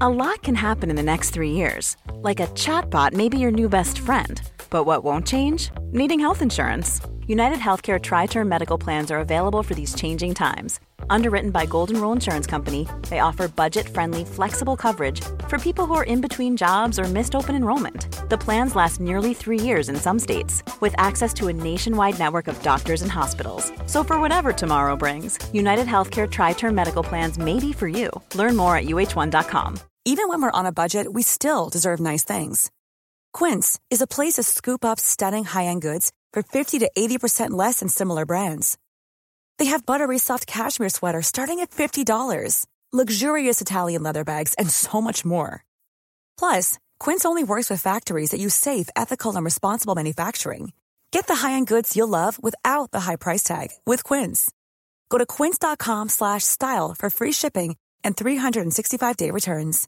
A lot can happen in the next 3 years. Like a chatbot may be your new best friend. But what won't change? Needing health insurance. United Healthcare Tri-Term Medical Plans are available for these changing times. Underwritten by Golden Rule Insurance Company, they offer budget-friendly, flexible coverage for people who are in between jobs or missed open enrollment. The plans last nearly 3 years in some states, with access to a nationwide network of doctors and hospitals. So for whatever tomorrow brings, United Healthcare Tri-Term Medical Plans may be for you. Learn more at uh1.com. Even when we're on a budget, we still deserve nice things. Quince is a place to scoop up stunning high-end goods for 50 to 80% less than similar brands. They have buttery soft cashmere sweaters starting at $50, luxurious Italian leather bags, and so much more. Plus, Quince only works with factories that use safe, ethical, and responsible manufacturing. Get the high-end goods you'll love without the high price tag with Quince. Go to quince.com/style for free shipping and 365-day returns.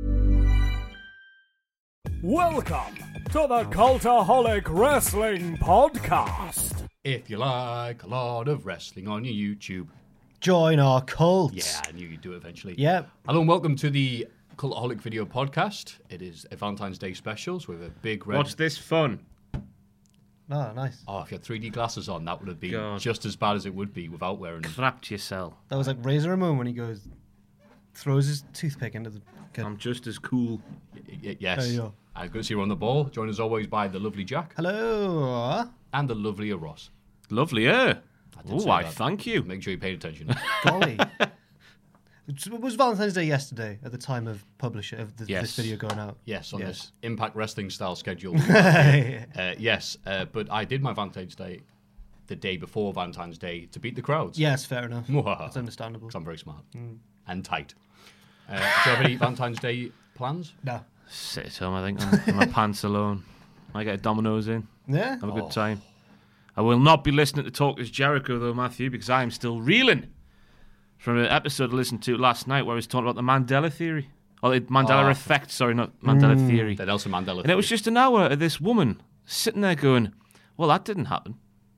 Welcome to the Cultaholic Wrestling Podcast. If you like a lot of wrestling on your YouTube. Join our cult. Yeah, I knew you'd do it eventually. Yep. Hello and welcome to the Cultaholic Video Podcast. It is a Valentine's Day specials with a big red... What's this fun? Oh, nice. Oh, if you had 3D glasses on, that would have been God. just as bad as it would be without wearing them. Crapped yourself. That was like Razor Ramon when he throws his toothpick into the... I'm just as cool. Yes. There you go. I'm good to see you on the ball. Joined as always by the lovely Jack. Hello. And the lovelier Ross. Lovely, eh? did Oh, say why, that. thank you. Make sure you paid attention. Golly. It was Valentine's Day yesterday at the time of this Yes. video going out. Yes, on Yes. this Impact Wrestling style schedule. Yes, but I did my Valentine's Day the day before Valentine's Day to beat the crowds. Yes, fair enough. That's That's understandable. Because I'm very smart and tight. Do you have any Valentine's Day plans? No. Sit at home, I think, on my pants alone. I get a Domino's in. Yeah? Have a good time. I will not be listening to Talk as Jericho, though, Matthew, because I am still reeling from an episode I listened to last night where I was talking about the Mandela theory. Or the Mandela effect, sorry, not Mandela theory. The Nelson Mandela And it was just an hour of this woman sitting there going, well, that didn't happen.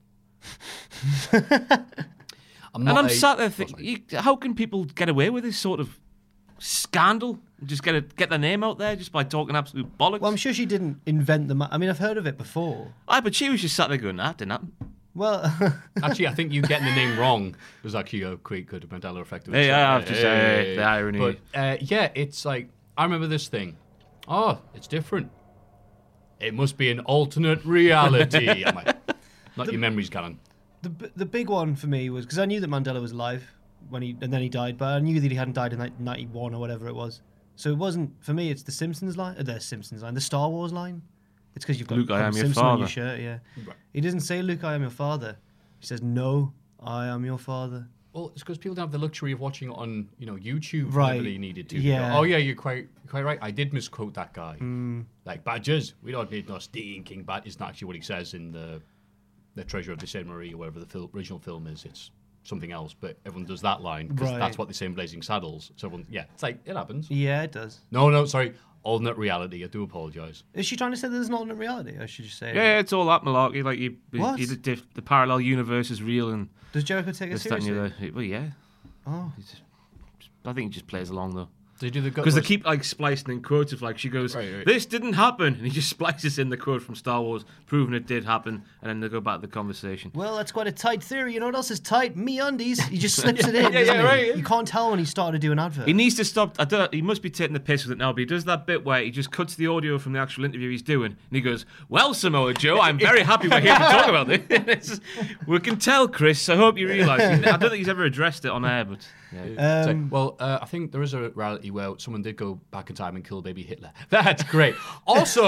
I'm sat there thinking, how can people get away with this sort of scandal? Just get their name out there just by talking absolute bollocks? Well, I'm sure she didn't invent I mean, I've heard of it before. But she was just sat there going, that didn't happen. Well... Actually, I think you getting the name wrong was actually a quite good Mandela effect. Hey, I have to say, the irony. But, yeah, it's like, I remember this thing. Oh, it's different. It must be an alternate reality. I'm like, not your memories, Cannon. The big one for me was because I knew that Mandela was alive and then he died, but I knew that he hadn't died in like 91 or whatever it was. So it wasn't for me. It's the Simpsons line, the Star Wars line. It's because you've got Luke, I am your Simpson on father. your shirt. Yeah, Right. He doesn't say Luke, I am your father. He says no, I am your father. Well, it's because people don't have the luxury of watching it on, YouTube Right. whenever they needed to. Yeah. Go, oh yeah, you're quite right. I did misquote that guy. Like badges, we don't need no stinking badges. It's not actually what he says in the Treasure of the Saint Marie or whatever the original film is. It's something else, but everyone does that line because Right. that's what they say in Blazing Saddles. So everyone, it's like it happens. Yeah, it does. No, sorry, alternate reality. I do apologise. Is she trying to say there's an alternate reality? Or should you say? Yeah, it's all that malarkey. Like What? the parallel universe is real and Does Jericho take it this, that, and seriously? the other. Well, yeah. Oh, I think he just plays along though. They do the Because they keep like splicing in quotes of like she goes, Right. "This didn't happen," and he just splices in the quote from Star Wars, proving it did happen, and then they go back to the conversation. well, that's quite a tight theory. You know what else is tight? Me undies. He just slips it in. Yeah, doesn't he? right. You can't tell when he started to do an advert. He needs to stop. He must be taking the piss with it now, but he does that bit where he just cuts the audio from the actual interview he's doing, and he goes, "Well, Samoa Joe, I'm very happy we're here to talk about this. We can tell, Chris. I hope you realise." I don't think he's ever addressed it on air, but yeah. I think there is a reality where someone did go back in time and kill baby Hitler. That's great. Also,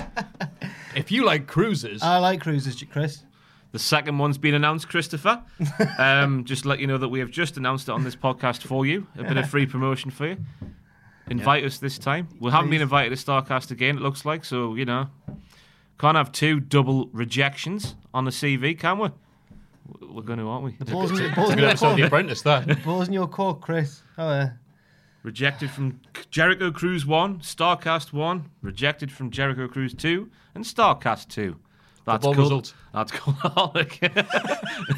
if you like cruises, I like cruises, Chris. The second one's been announced, Christopher. Just to let you know that we have just announced it on this podcast for you. A bit of free promotion for you. Invite us this time. We haven't been invited to StarCast again, it looks like, so, can't have two double rejections on the CV, can we? We're going to, aren't we? The ball's in it's a good episode of The Apprentice, that. Balls in your court, Chris. Oh, Rejected from Jericho Cruise 1, StarCast 1, rejected from Jericho Cruise 2, and StarCast 2. That's Football cool. results. That's Cultaholic.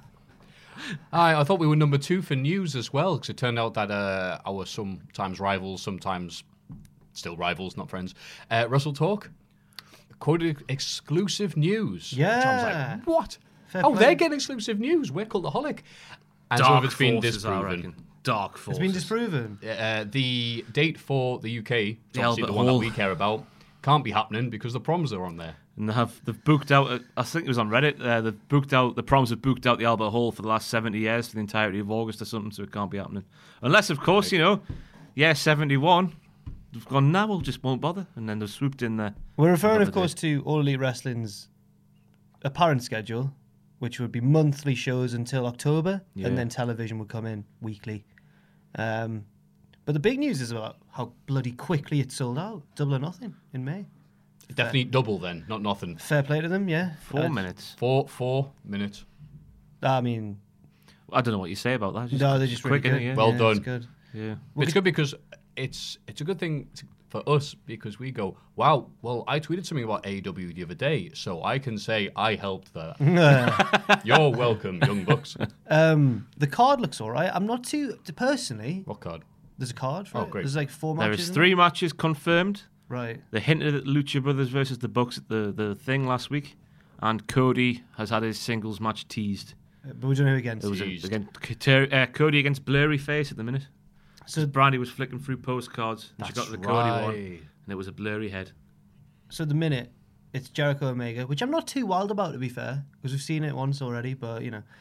I thought we were number 2 for news as well, because it turned out that our sometimes rivals, sometimes still rivals, not friends. Russell Talk quoted exclusive news. Yeah. Which I was like, what? Fair Oh, play. they're getting exclusive news. We're Cultaholic. And some of it's been forces, I disproven. reckon. Dark forces. It's been disproven. The date for the UK, The obviously Albert the one that Hall. we care about, can't be happening because the proms are on there. And they've booked out, I think it was on Reddit, the proms have booked out the Albert Hall for the last 70 years for the entirety of August or something, so it can't be happening. Unless, of course, 71, they've gone, nah, we'll just won't bother. And then they've swooped in there. We're referring, of Another course, to All Elite Wrestling's apparent schedule, which would be monthly shows until October, Yeah. and then television would come in weekly. But the big news is about how bloody quickly it sold out. Double or nothing in May. Definitely double then, not nothing. Fair play to them, yeah. 4 minutes. 4 minutes. I mean, I don't know what you say about that. no, they're just quick, really innit? good. Yeah. Well Yeah, done. It's good. Yeah. It's good because it's a good thing for us because we go, wow, well, I tweeted something about AEW the other day, so I can say I helped that. You're welcome, Young Bucks. The card looks all right. I'm not too personally. What card? There's a card for Oh, it. great. There's like 4 There matches. is 3 matches confirmed. Right. They hinted at Lucha Brothers versus the Bucks at the thing last week. And Cody has had his singles match teased. But we don't know who against. It was Teased. Cody against Blurry Face at the minute. So- So Brandy was flicking through postcards and she got That's to the Cody one, right. and it was a blurry head. So the minute it's Jericho Omega, which I'm not too wild about, to be fair, because we've seen it once already. But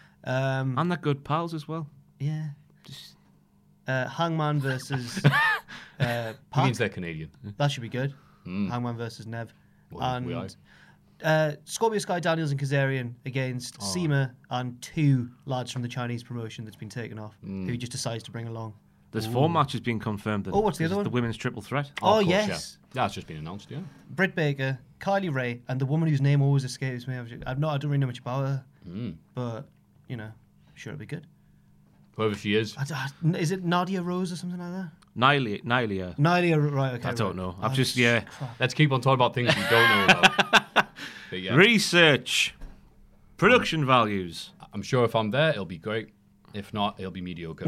And they're good pals as well. yeah. Just Hangman versus He Pac. means they're Canadian. That should be good. Hangman versus Nev. Well, we are. and Scorpio Sky, Daniels, and Kazarian against Seema and 2 lads from the Chinese promotion that's been taken off, who he just decides to bring along. there's 4 matches being confirmed. Oh, what's the This other is one? The women's triple threat. Oh, Of course, yes. Yeah. That's just been announced, yeah. Britt Baker, Kylie Ray, and the woman whose name always escapes me. I don't really know much about her, but sure it'll be good. Whoever she is. Is it Nadia Rose or something like that? Nylia. Nadia, right? Okay, I don't right. know. I've just, yeah. Let's keep on talking about things we don't know about. But yeah, Research. Production values. I'm sure if I'm there, it'll be great. If not, it'll be mediocre.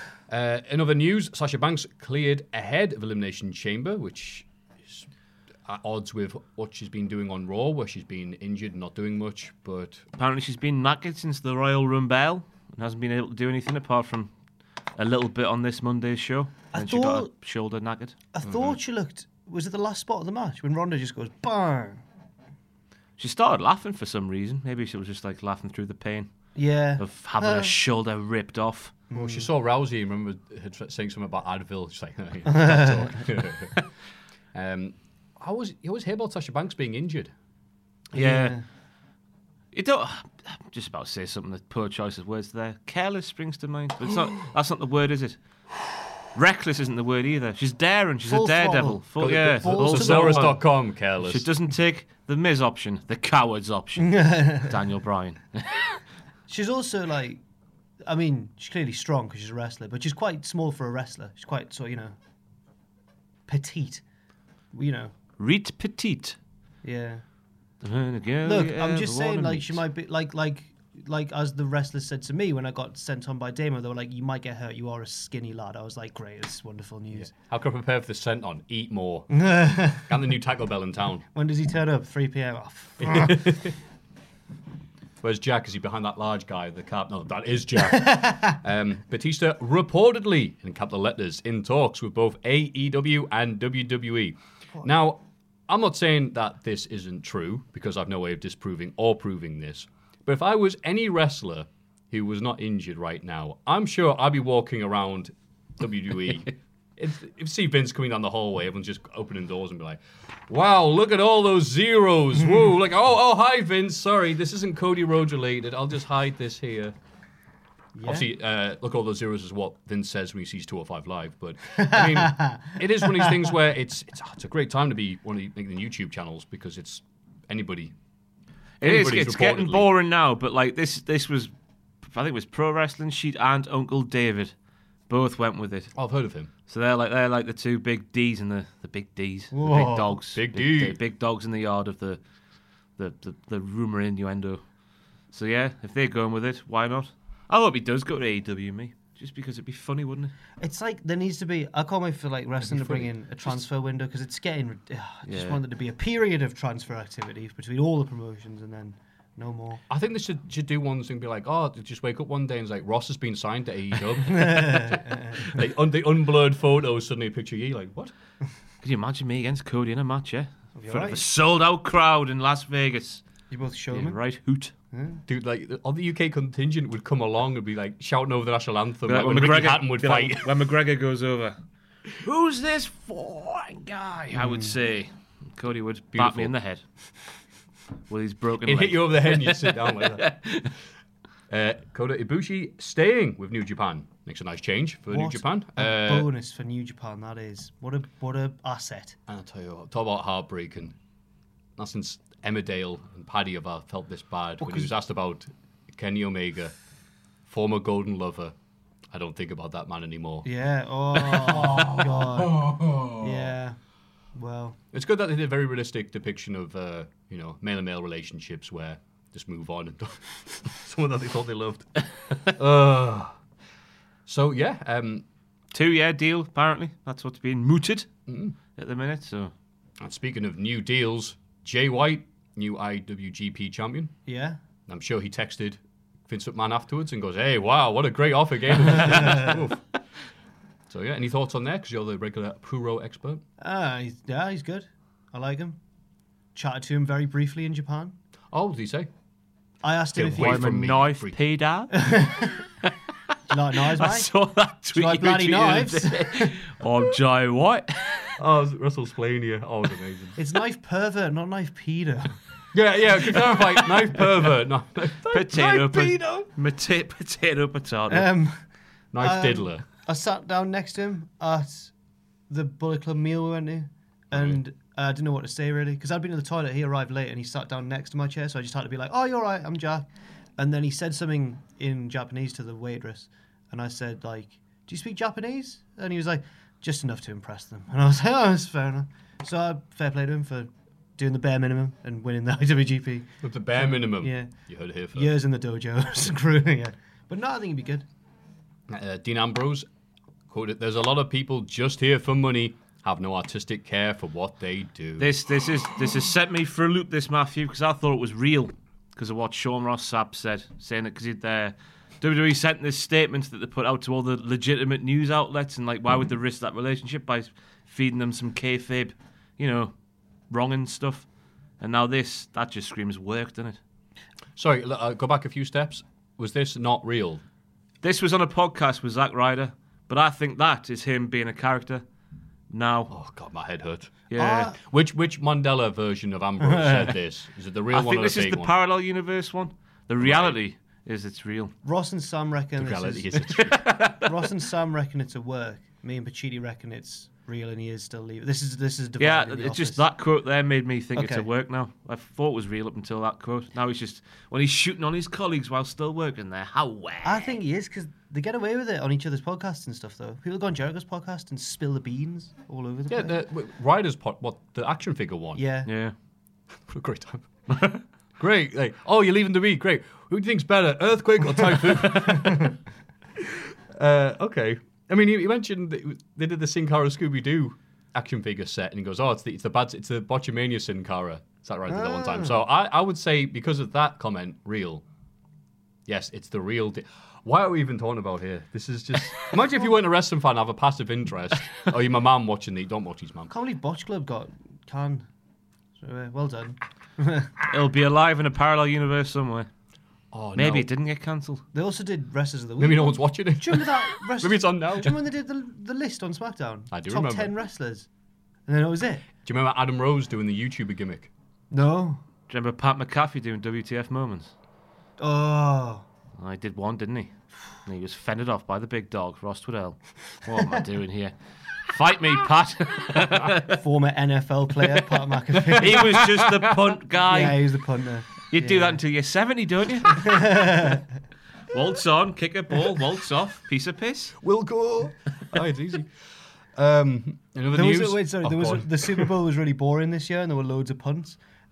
In other news, Sasha Banks cleared ahead of Elimination Chamber, which is at odds with what she's been doing on Raw, where she's been injured and not doing much. But Apparently she's been knackered since the Royal Rumble and hasn't been able to do anything apart from a little bit on this Monday's show. And she got her shoulder knackered. I thought she looked. Was it the last spot of the match when Ronda just goes bang? She started laughing for some reason. Maybe she was just like laughing through the pain Yeah. of having her shoulder ripped off. well, she saw Rousey. Remember her saying something about Advil. She's like, can't talk. I always hear about Sasha Banks being injured. Yeah. You don't. I'm just about to say something that poor choice of words there. Careless springs to mind, but it's not. That's not the word, is it? Reckless isn't the word either. She's daring. She's Full a daredevil. throttle. Full, yeah. Balls Full to throttle. Thesaurus.com, careless. She doesn't take the Miz option, the coward's option. Daniel Bryan. She's also like, I mean, she's clearly strong because she's a wrestler, but she's quite small for a wrestler. She's quite petite. Reet petite. Yeah. Look, Look, I'm just saying, like, she might be like as the wrestlers said to me when I got sent on by Damo, they were like, "You might get hurt. You are a skinny lad." I was like, "Great, this is wonderful news." How can I prepare for the sent on? Eat more. And the new Taco Bell in town. When does he turn up? 3 p.m. Oh, fuck. Where's Jack? Is he behind that large guy? The cap? No, that is Jack. Batista reportedly, in capital letters, in talks with both AEW and WWE. Now, I'm not saying that this isn't true, because I've no way of disproving or proving this. But if I was any wrestler who was not injured right now, I'm sure I'd be walking around WWE. If you see Vince coming down the hallway, everyone's just opening doors and be like, "Wow, look at all those zeros! Whoa!" Like, "Oh, hi Vince. Sorry, this isn't Cody Rhodes related. I'll just hide this here." Yeah. Obviously, look, all those zeros is what Vince says when he sees 205 Live. But I mean, it is one of these things where it's a great time to be one of the YouTube channels because it's anybody. It is. anybody's It's getting reportedly- boring now, but like this was, I think it was Pro Wrestling Sheet and Uncle David, both went with it. I've heard of him. So they're like the two big D's and the big D's, the Whoa. big dogs, Big D. big dogs in the yard of the rumor innuendo. So yeah, if they're going with it, why not? I hope he does go to AEW. Me, just because it'd be funny, wouldn't it? It's like there needs to be. I can't wait for like wrestling to bring in a transfer window because it's getting. I just want there to be a period of transfer activity between all the promotions and then no more. I think they should do one thing, be like, oh, they just wake up one day and it's like Ross has been signed to AEW. Like the unblurred photos, suddenly a picture of you, like what? Could you imagine me against Cody in a match? Yeah, in front of a right. sold-out crowd in Las Vegas. You both show me. Right, hoot. Dude, like all the UK contingent would come along and be like shouting over the national anthem, Be like when Ricky Hatton would be fight. like, when McGregor goes over, who's this foreign guy? I would say Cody would bat Beautiful. me in the head with his broken He'd leg. hit you over the head and you'd sit down like that. Kota Ibushi staying with New Japan. Makes a nice change for New Japan. A bonus for New Japan, that is. What a asset. And I'll tell you what, talk about heartbreaking. Not since Emmerdale and Paddy have felt this bad. When he was asked about Kenny Omega, former Golden Lover, I don't think about that man anymore. Yeah. Oh, God. Yeah. Well. It's good that they did a very realistic depiction of, male and male relationships where just move on and someone that they thought they loved. So, yeah. 2-year deal, apparently. That's what's being mooted at the minute. So, And speaking of new deals, Jay White, new IWGP champion. Yeah. I'm sure he texted Vince McMahon afterwards and goes, hey, wow, what a great offer game. Oof. So, yeah, any thoughts on that? Because you're the regular Puro expert. He's good. I like him. Chatted to him very briefly in Japan. Oh, what did he say? I asked him if he Wait I'm for a me, knife freak. pedo. you like knives, I mate. saw that Do you tweet. like bloody you knives? tweeted. I'm Jay White. Oh, Russell's playing here. Oh, it was amazing. It's knife pervert, not knife pedo. Yeah, to clarify, knife pervert, not Potato, knife pedo. potato. Knife diddler. I sat down next to him at the Bullet Club meal we went to, and I didn't know what to say really because I'd been to the toilet. He arrived late and he sat down next to my chair, so I just had to be like, "Oh, you're right, I'm Jack." And then he said something in Japanese to the waitress, and I said like, "Do you speak Japanese?" And he was like, "Just enough to impress them." And I was like, "Oh, that's fair enough." So fair play to him for doing the bare minimum and winning the IWGP. With the bare minimum. Yeah. You heard it here first. Years in the dojo, screwing it. But no, I think he'd be good. Dean Ambrose quoted, "There's a lot of people just here for money, have no artistic care for what they do." This has set me for a loop, this Matthew, because I thought it was real because of what Sean Ross Sapp said, saying that because WWE sent this statement that they put out to all the legitimate news outlets, and like, why would they risk that relationship by feeding them some kayfabe, wrong and stuff? And now that just screams work, doesn't it? Sorry, go back a few steps. Was this not real? This was on a podcast with Zack Ryder, but I think that is him being a character now. Oh, God, my head hurt. Yeah. Which Mandela version of Ambrose said this? Is it the real I one think or this the is fake the one? parallel universe one. The reality is it's real. Ross and Sam reckon The reality this is it's real. Ross and Sam reckon it's a work. Me and Pacitti reckon it's real, and he is still leaving. This is divided Yeah, in the it's just office. that quote there made me think it's Okay. a work now. I thought it was real up until that quote. Now he's just, when he's shooting on his colleagues while still working there, how well? I think he is because they get away with it on each other's podcasts and stuff. Though people go on Jericho's podcast and spill the beans all over the Yeah, place. the Ryder's the action figure one. Yeah. Yeah. What a great time. Great. Like, oh, you're leaving the week. Great. Who do you think's better, earthquake or typhoon? Okay. I mean, you mentioned that they did the Sin Cara Scooby-Doo action figure set, and he goes, "Oh, it's the Botchamania Sin Cara." Is that right? Did that one time. So I would say because of that comment, real. Yes, it's the real. Why are we even talking about here? This is just. Imagine if you weren't a wrestling fan, have a passive interest. Oh, you're my mum watching the. Don't watch his mum. Can't believe Botch Club got Can. So, well done. It'll be alive in a parallel universe somewhere. Oh, no. Maybe it didn't get cancelled. They also did Wrestlers of the Week. Maybe no one's watching it. Do you remember that? Maybe it's on now. Do you remember when they did the list on SmackDown? I do Top remember. 10 wrestlers. And then that was it. Do you remember Adam Rose doing the YouTuber gimmick? No. Do you remember Pat McAfee doing WTF moments? Oh. I did one, didn't he? And he was fended off by the big dog, Ross Twiddell. What am I doing here? Fight me, Pat. Former NFL player, Pat McAfee. He was just the punt guy. Yeah, he was the punter. You do that until you're 70, don't you? Waltz on, kick a ball, waltz off, piece of piss. We'll go. Oh, it's easy. Another There news. was, wait, sorry, Oh, there go was on. the Super Bowl was really boring this year, and there were loads of punts.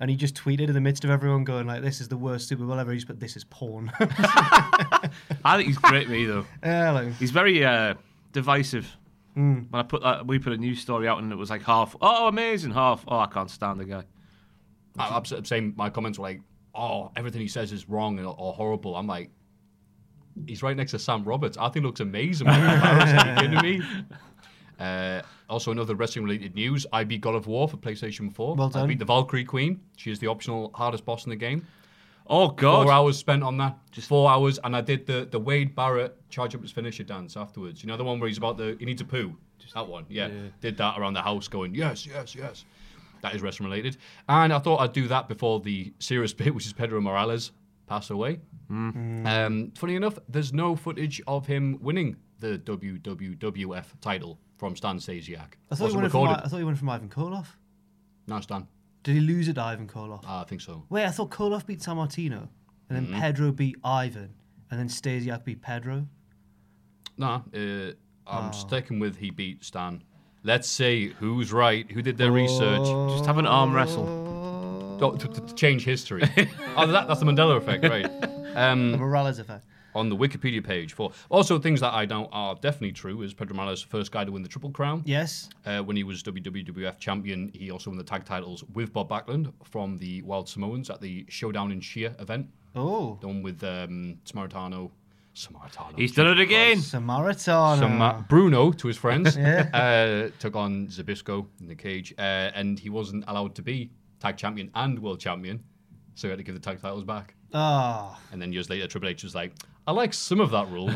and he just tweeted in the midst of everyone going like, "This is the worst Super Bowl ever." He just put, "This is porn." I think he's great, me though. Yeah, like, He's very divisive. When we put a news story out and it was like half, oh amazing, half, oh I can't stand the guy. I'm saying my comments were like, oh, everything he says is wrong or horrible. I'm like, he's right next to Sam Roberts. I think he looks amazing. Are you kidding me? Also, another wrestling-related news. I beat God of War for PlayStation 4. Well done. I beat the Valkyrie Queen. She is the optional hardest boss in the game. Oh God! 4 hours spent on that. Just 4 hours, and I did the Wade Barrett charge up his finisher dance afterwards. You know the one where he's he needs a poo. That one, yeah. Did that around the house, going yes, yes, yes. That is wrestling related. And I thought I'd do that before the serious bit, which is Pedro Morales passed away. Funny enough, there's no footage of him winning the WWF title from Stan Stasiak. I thought he won from Ivan Koloff. No, Stan. Did he lose it to Ivan Koloff? I think so. Wait, I thought Koloff beat San Martino, and then Pedro beat Ivan, and then Stasiak beat Pedro. No, I'm sticking with he beat Stan. Let's see who's right, who did their research. Just have an arm wrestle. To change history. That's the Mandela effect, right? The Morales effect. On the Wikipedia page for also things that I know are definitely true is Pedro Morales, the first guy to win the Triple Crown. Yes. When he was WWF champion, he also won the tag titles with Bob Backlund from the Wild Samoans at the Showdown in Sheer event. Oh. The one with Samaritano. He's done it again. Samaritano. Bruno, to his friends, took on Zbyszko in the cage, and he wasn't allowed to be tag champion and world champion, so he had to give the tag titles back. Oh. And then years later, Triple H was like, I like some of that rule.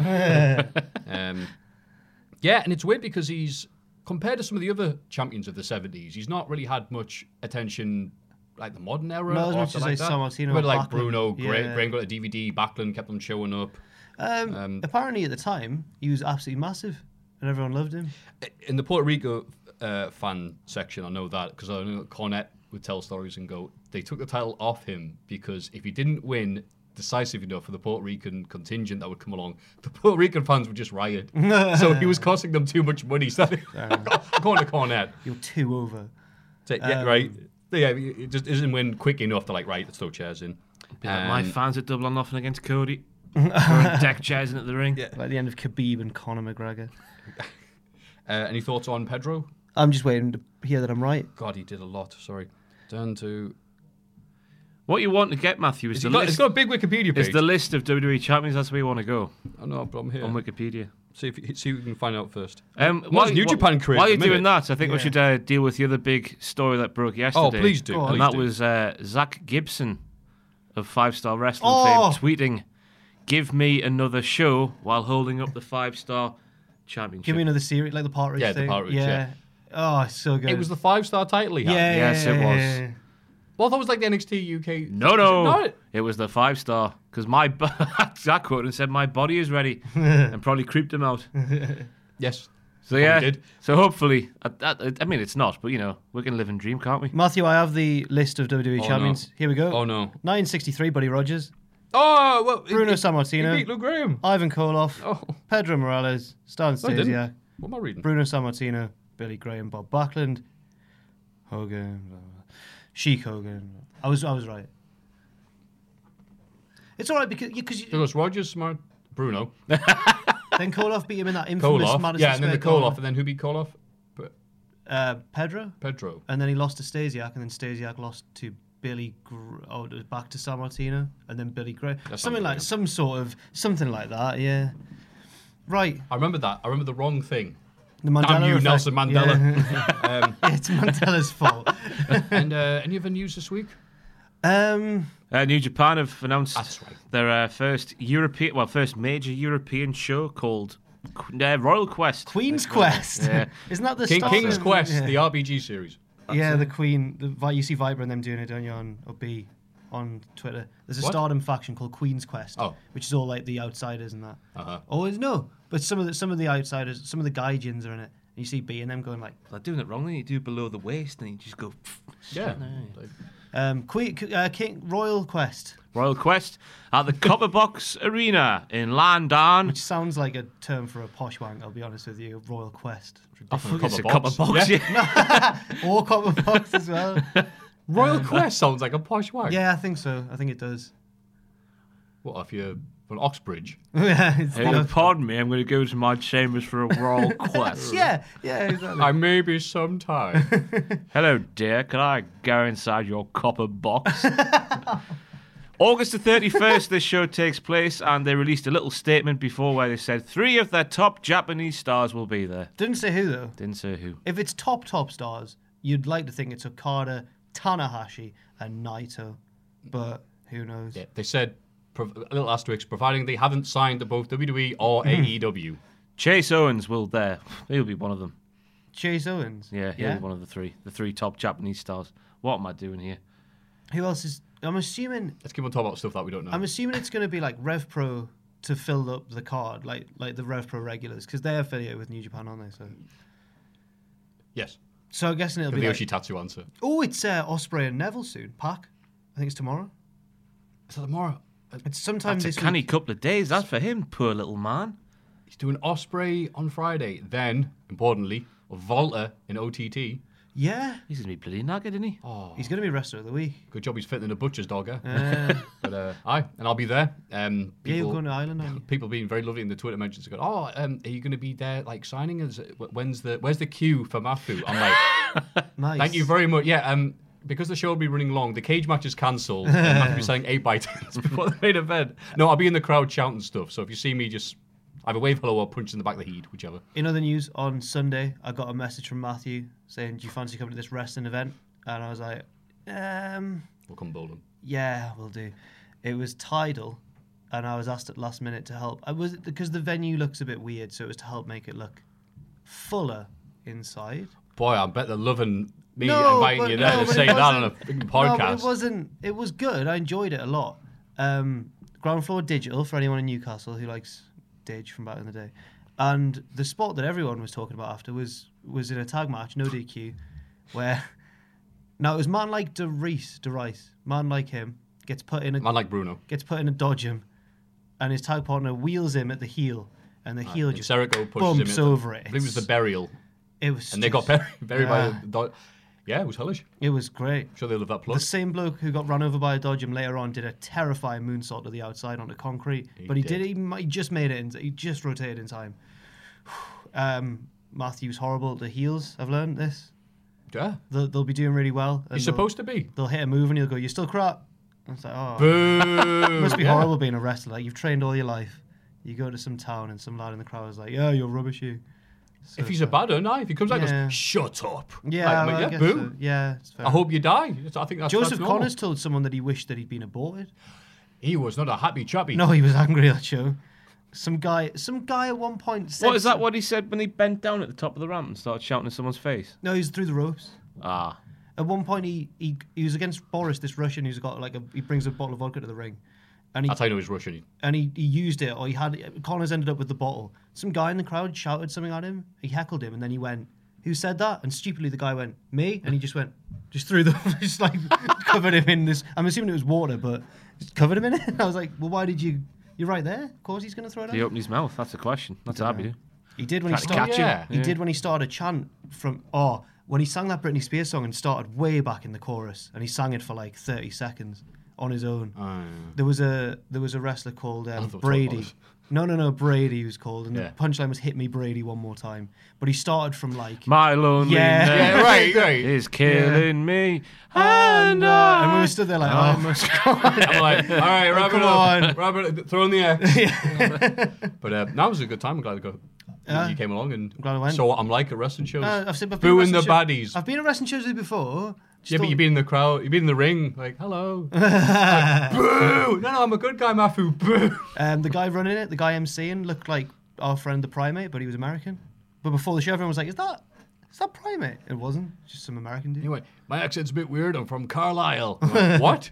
Yeah, and it's weird because he's, compared to some of the other champions of the 70s, he's not really had much attention like the modern era. Not as or much as like like Sammartino. But like Backlund. Bruno, Yeah. Graham got a DVD, Backlund kept on showing up. Apparently at the time, he was absolutely massive, and everyone loved him. In the Puerto Rico fan section, I know that because I know Cornette would tell stories and go, they took the title off him because if he didn't win decisive enough for the Puerto Rican contingent that would come along, the Puerto Rican fans would just riot. So he was costing them too much money. So according to Cornette, You're 2 over. yeah, right. Yeah, it just doesn't win quick enough to like, right, let's throw chairs in. My fans at Double or Nothing against Cody. Throwing deck chairs in at the ring. Yeah. Like the end of Khabib and Conor McGregor. Any thoughts on Pedro? I'm just waiting to hear that I'm right. God, he did a lot. Sorry. Turn to... What you want to get, Matthew, is It's got a big Wikipedia page. It's the list of WWE champions. That's where you want to go I know, but I'm here. on Wikipedia. See if we can find out first. What's New Japan career While at you're the doing minute? that, I think we should deal with the other big story that broke yesterday. Oh, please do. Go on. And please that do. was Zach Gibson of 5-Star Wrestling Oh! fame tweeting, "Give me another show," while holding up the 5-Star Championship. Give me another series, like the partridge Yeah, the thing. partridge, yeah. Oh, it's so good. It was the 5-star title he had. Yes, it was. Well, that was like the NXT UK. No, Was it not? it was the 5-Star because Zach quoted and said my body is ready, and probably creeped him out. Yes. So yeah, did. so hopefully, I mean it's not, but you know we can live and dream, can't we? Matthew, I have the list of WWE Oh, champions. no. Here we go. Oh, no. 1963, Buddy Rogers. Oh, well. Bruno he Sammartino. beat Luke Graham. Ivan Koloff. Oh. Pedro Morales. Stan No, he didn't. Stasiak. What am I reading? Bruno Sammartino. Billy Graham. Bob Backlund. Hogan. Blah, blah. Sheik Hogan. I was right. It's all right because It was Rogers, Smart, Bruno. then Koloff beat him in that infamous Koloff. Madison Yeah, and then the Square Koloff. And then who beat Koloff? Pedro. Pedro. And then he lost to Stasiak, and then Stasiak lost to back to Sammartino, and then Billy Graham. That Something like sounds something like that. Yeah. Right. I remember that. I remember the wrong thing. The Mandela Damn you, effect. Nelson Mandela. Yeah. It's Mandela's fault. And any other news this week? New Japan have announced That's right. their first major European show called Royal Quest. Queen's Quest. Yeah. Isn't that the King's start? Quest, Yeah, the RPG series. the Queen. You see Viper and them doing it, don't you, on OB on Twitter? There's a What? Stardom faction called Queen's Quest, which is all like the outsiders and that. Uh-huh. Oh no, but some of the outsiders, some of the Gaijins are in it. And you see B and them going like, They're doing it wrong. Then you do below the waist, and you just go. Yeah. King Royal Quest, Royal Quest at the Copper Box Arena in London. which sounds like a term for a posh wank. I'll be honest with you, Royal Quest. I thought Copper it's a Box. Copper Box. Yeah. Yeah. Or Copper Box as well. Royal Quest sounds like a posh wag. Yeah, I think so. I think it does. What if you're from Oxbridge? Yeah, it's Hey, pardon me, I'm going to go to my chambers for a Royal Quest. yeah, exactly. I may be sometime. Hello, dear. Can I go inside your copper box? August the 31st, this show takes place, and they released a little statement before where they said 3 of their top Japanese stars will be there. Didn't say who though. Didn't say who. If it's top stars, you'd like to think it's Okada, Tanahashi, and Naito, but who knows? Yeah, they said, a little asterisk, providing they haven't signed to both WWE or AEW. Chase Owens will there. He'll be one of them. Chase Owens. Yeah, he'll be one of the 3 top Japanese stars. What am I doing here? Who else is? I'm assuming. Let's keep on talking about stuff that we don't know. I'm assuming it's going to be like Rev Pro to fill up the card, like the Rev Pro regulars, because they're affiliated with New Japan, aren't they? Yes. So I'm guessing it'll The be Yoshitatsu answer. Oh, it's Ospreay and Neville soon. Pac. I think it's tomorrow. Is that tomorrow? It's sometime That's this a canny week. couple of days. That's for him, poor little man. He's doing Osprey on Friday. Then, importantly, Volta in OTT. Yeah. He's going to be bloody knackered, isn't he? He's going to be wrestler of the week. Good job he's fitting in a butcher's dog, eh? But and I'll be there. Yeah, you're going to Ireland, aren't you? People being very lovely in the Twitter mentions. Go, are you going to be there, like signing? Where's the queue for Mafu? I'm like, Nice. thank you very much. Yeah, because the show will be running long, the cage match is cancelled. I have to be selling 8x10s before the main event. No, I'll be in the crowd shouting stuff. So if you see me, just either wave hello or punch in the back of the heat, whichever. In other news, on Sunday, I got a message from Matthew saying, "Do you fancy coming to this wrestling event?" And I was like, We'll come bowling. yeah, we'll do. It was Tidal, and I was asked at last minute to help. I was because the venue looks a bit weird, so it was to help make it look fuller inside. Boy, I bet they're loving me inviting you there to say that on a big podcast. No, but it wasn't. It was good. I enjoyed it a lot. Ground Floor Digital, for anyone in Newcastle who likes Dig from back in the day. And the spot that everyone was talking about after was in a tag match, no DQ, where... Now, it was man like DeRice, man like him, gets put in a... Man like Bruno. Gets put in a dodge him, and his tag partner wheels him at the heel, and the heel just Serico pushes bumps him over it. I think it was the burial. It was And they got buried by the dodge. Yeah, it was hellish. It was great. I'm sure they love that plug. The same bloke who got run over by a dodgem later on did a terrifying moonsault to the outside onto concrete. But he just made it. He just rotated in time. Matthew's horrible at the heels. I've learned this. Yeah. They'll be doing really well. And He's supposed to be. They'll hit a move and he'll go, "You're still crap." And it's like, oh, Boo! it must be Yeah. horrible being a wrestler. Like, you've trained all your life. You go to some town and some lad in the crowd is like, "Yeah, you're rubbish, you." So If he's a bad one, if he comes out and Yeah. goes, "Shut up." Yeah, Like, well, I yeah, guess boo. so. Yeah, it's fair. I hope you die. I think that's Joseph that's normal. Connors told someone that he wished that he'd been aborted. He was not a happy chappy. No, he was angry that show. Some guy at one point said... What is that what he said when he bent down at the top of the ramp and started shouting at someone's face? No, he's through the ropes. Ah. At one point, he was against Boris, this Russian who's got he brings a bottle of vodka to the ring. And That's how you know he's Russian. he used it, or Connors ended up with the bottle. Some guy in the crowd shouted something at him. He heckled him, and then he went, "Who said that?" And stupidly, the guy went, "Me." And he just threw just like covered him in this. I'm assuming it was water, but just covered him in it. I was like, well, why did you? You're right there. Of course, he's going to throw it. Did he open his mouth? That's the question. That's what I'd be doing. He did when he Trying to started. catch him. He did when he started a chant from when he sang that Britney Spears song and started way back in the chorus, and he sang it for like 30 seconds on his own. There was a wrestler called Brady. No, Brady was called, and the punchline was "Hit me, Brady, one more time." But he started from like My loneliness Yeah, right. is killing me. And and we were stood there like, I'm like, all right, wrap it up. Wrap it, throw in the air. But that was a good time. I'm glad you came along and glad I went. saw what I'm like at wrestling shows. I've been Booing the at wrestling baddies. I've been at wrestling shows before. Yeah, but you've been in the crowd, you've been in the ring, like, hello. Like, boo! No, I'm a good guy, Mafu. Boo! The guy running it, the guy emceeing, looked like our friend the Primate, but he was American. But before the show, everyone was like, is that Primate? It wasn't. Just some American dude. Anyway, my accent's a bit weird. I'm from Carlisle. I'm like, what?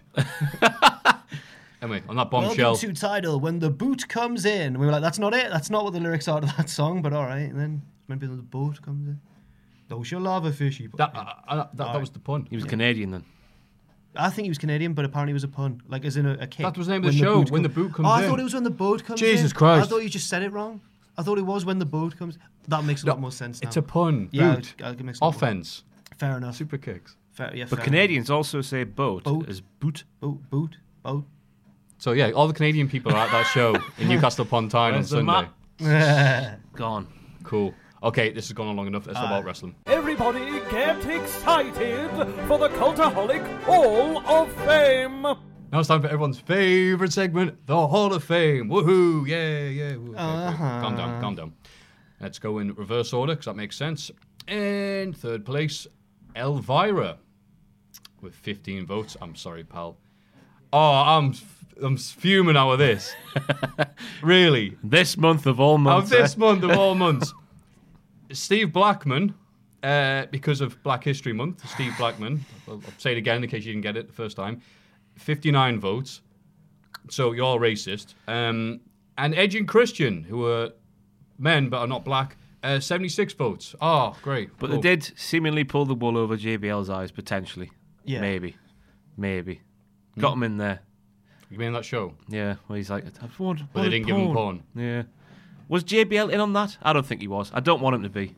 Anyway, on that bombshell. Welcome to Tidal, when the boot comes in. And we were like, that's not it. That's not what the lyrics are to that song, but all right. And then maybe the boat comes in. Those your lava fishy. That was the pun. He was Canadian then. I think he was Canadian, but apparently it was a pun. Like, as in a kick. That was the name of the show, when the boot comes in. I thought it was when the boat comes in. Jesus Christ. I thought you just said it wrong. I thought it was when the boat comes. That makes a lot more sense now. It's a pun. Yeah, Boot. it makes a lot more- Offense. Fair enough. Super kicks. But Canadians also say boat as boot. Boot. So yeah, all the Canadian people are at that show in Newcastle upon Tyne on Where's the Sunday. map? Gone. Cool. Okay, this has gone on long enough. Let's talk about wrestling. Everybody get excited for the Cultaholic Hall of Fame. Now it's time for everyone's favourite segment, the Hall of Fame. Woohoo! Yeah. Woo. Okay, calm down. Let's go in reverse order, because that makes sense. In third place, Elvira, with 15 votes. I'm sorry, pal. Oh, I'm fuming now with this. Really? This month of all months. This month of all months. Steve Blackman, because of Black History Month, Steve Blackman, I'll say it again in case you didn't get it the first time, 59 votes. So you're all racist. And Edge and Christian, who are men but are not black, 76 votes. Oh, great. But they did seemingly pull the wool over JBL's eyes, potentially. Yeah. Maybe. Got him in there. You mean that show? Yeah, where he's like, I've wanted But they didn't give him porn. Yeah. Was JBL in on that? I don't think he was. I don't want him to be.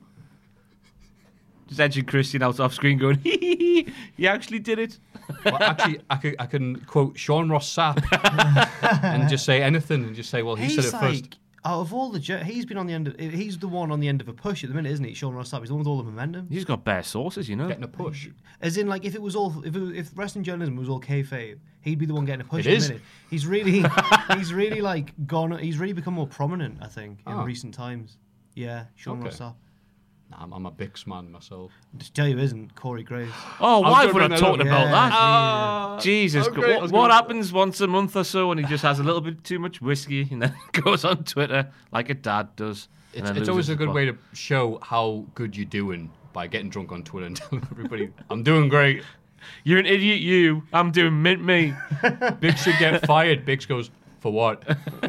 Just Edge and Christian out off screen going, he actually did it. Well, actually, I can quote Sean Ross Sapp and just say anything and just say, well, he said it first. Out of all the, he's been on the end of. He's the one on the end of a push at the minute, isn't he? Sean Ross Sapp. He's the one with all the momentum. He's got bare sources, you know. Getting a push. As in, like, if wrestling journalism was all kayfabe, he'd be the one getting a push. It at is. the minute. He's really like gone. He's really become more prominent, I think, in recent times. Yeah, Sean Ross Sapp. Nah, I'm a Bix man myself. To tell you, isn't Corey Graves? Oh, I why was would I gonna talk bring about that that? up. Jesus, I was great. I was what gonna- happens once a month or so when he just has a little bit too much whiskey and then goes on Twitter like a dad does? It's always a good way to show how good you're doing by getting drunk on Twitter and telling everybody, I'm doing great. You're an idiot, you. I'm doing mint me. Bix should get fired. Bix goes, for what?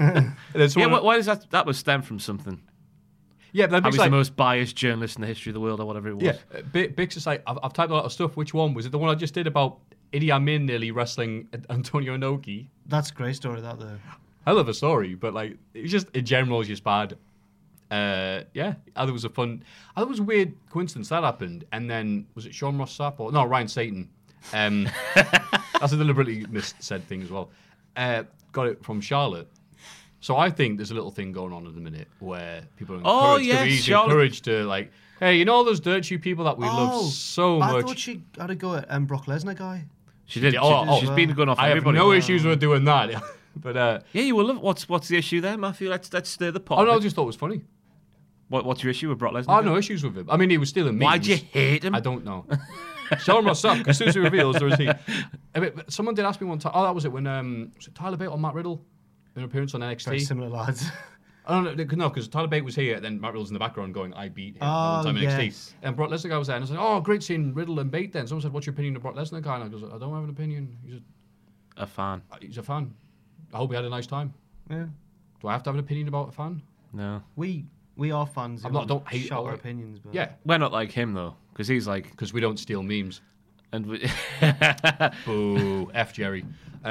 Why does that was stem from something? Yeah, but I Bix was like, the most biased journalist in the history of the world or whatever it was. yeah, Bix is like, I've typed a lot of stuff. Which one? Was it the one I just did about Idi Amin nearly wrestling Antonio Inoki? That's a great story, that though. Hell of a story, but like, it's just, in general, it's just bad. Yeah, I thought it was a weird coincidence that happened. And then, was it Sean Ross Sapp or, no, Ryan Satan. That's a deliberately missaid thing as well. Got it from Charlotte. So I think there's a little thing going on at the minute where people are encouraged to like, hey, you know all those dirt sheet people that we love so much. I thought she had a go at Brock Lesnar guy. She did. Oh, she's been going off I have everybody. no issues with doing that. But Yeah, you will love. What's the issue there, Matthew? Let's stir the pot. oh no, I just thought it was funny. What's your issue with Brock Lesnar? I have no issues with him. I mean, he was stealing memes. Why'd you hate him? I don't know. Show him what's up, because as soon as he reveals, there is he. I mean, someone did ask me one time. Oh, that was it when was it Tyler Bate or Matt Riddle? An appearance on NXT. Very similar lads. I don't know, no, because Tyler Bate was here, then Matt Riddle's in the background going, I beat him Oh, one time in yes. NXT. And Brock Lesnar guy was there, and I was like, oh, great seeing Riddle and Bate then. Someone said, what's your opinion of Brock Lesnar guy? And I goes, I don't have an opinion. A fan. He's a fan. I hope he had a nice time. Yeah. Do I have to have an opinion about a fan? No, We are fans. I'm not- don't hate shout our it. opinions, but Yeah, we're not like him though, because he's like, because we don't steal memes. and we, Boo, F Jerry.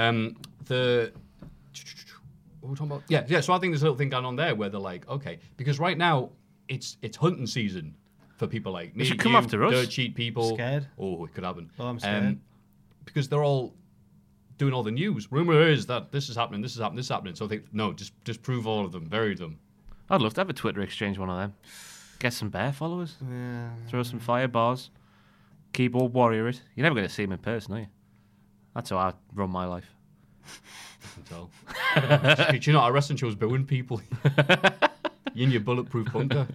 What were we talking about? Yeah. So I think there's a little thing going on there where they're like, okay, because right now it's hunting season for people like me. They should come you, after us. Dirt sheet people. Scared? Oh, it could happen. Oh, I'm scared. Because they're all doing all the news. Rumor is that this is happening, this is happening, this is happening. So I think no, just prove all of them, bury them. I'd love to have a Twitter exchange, one of them. Get some bear followers. yeah. Throw some fire bars. Keyboard warrior it. You're never going to see him in person, are you? That's how I run my life. I can tell. Do you know, our wrestling show's booing people. You in your bulletproof bunker.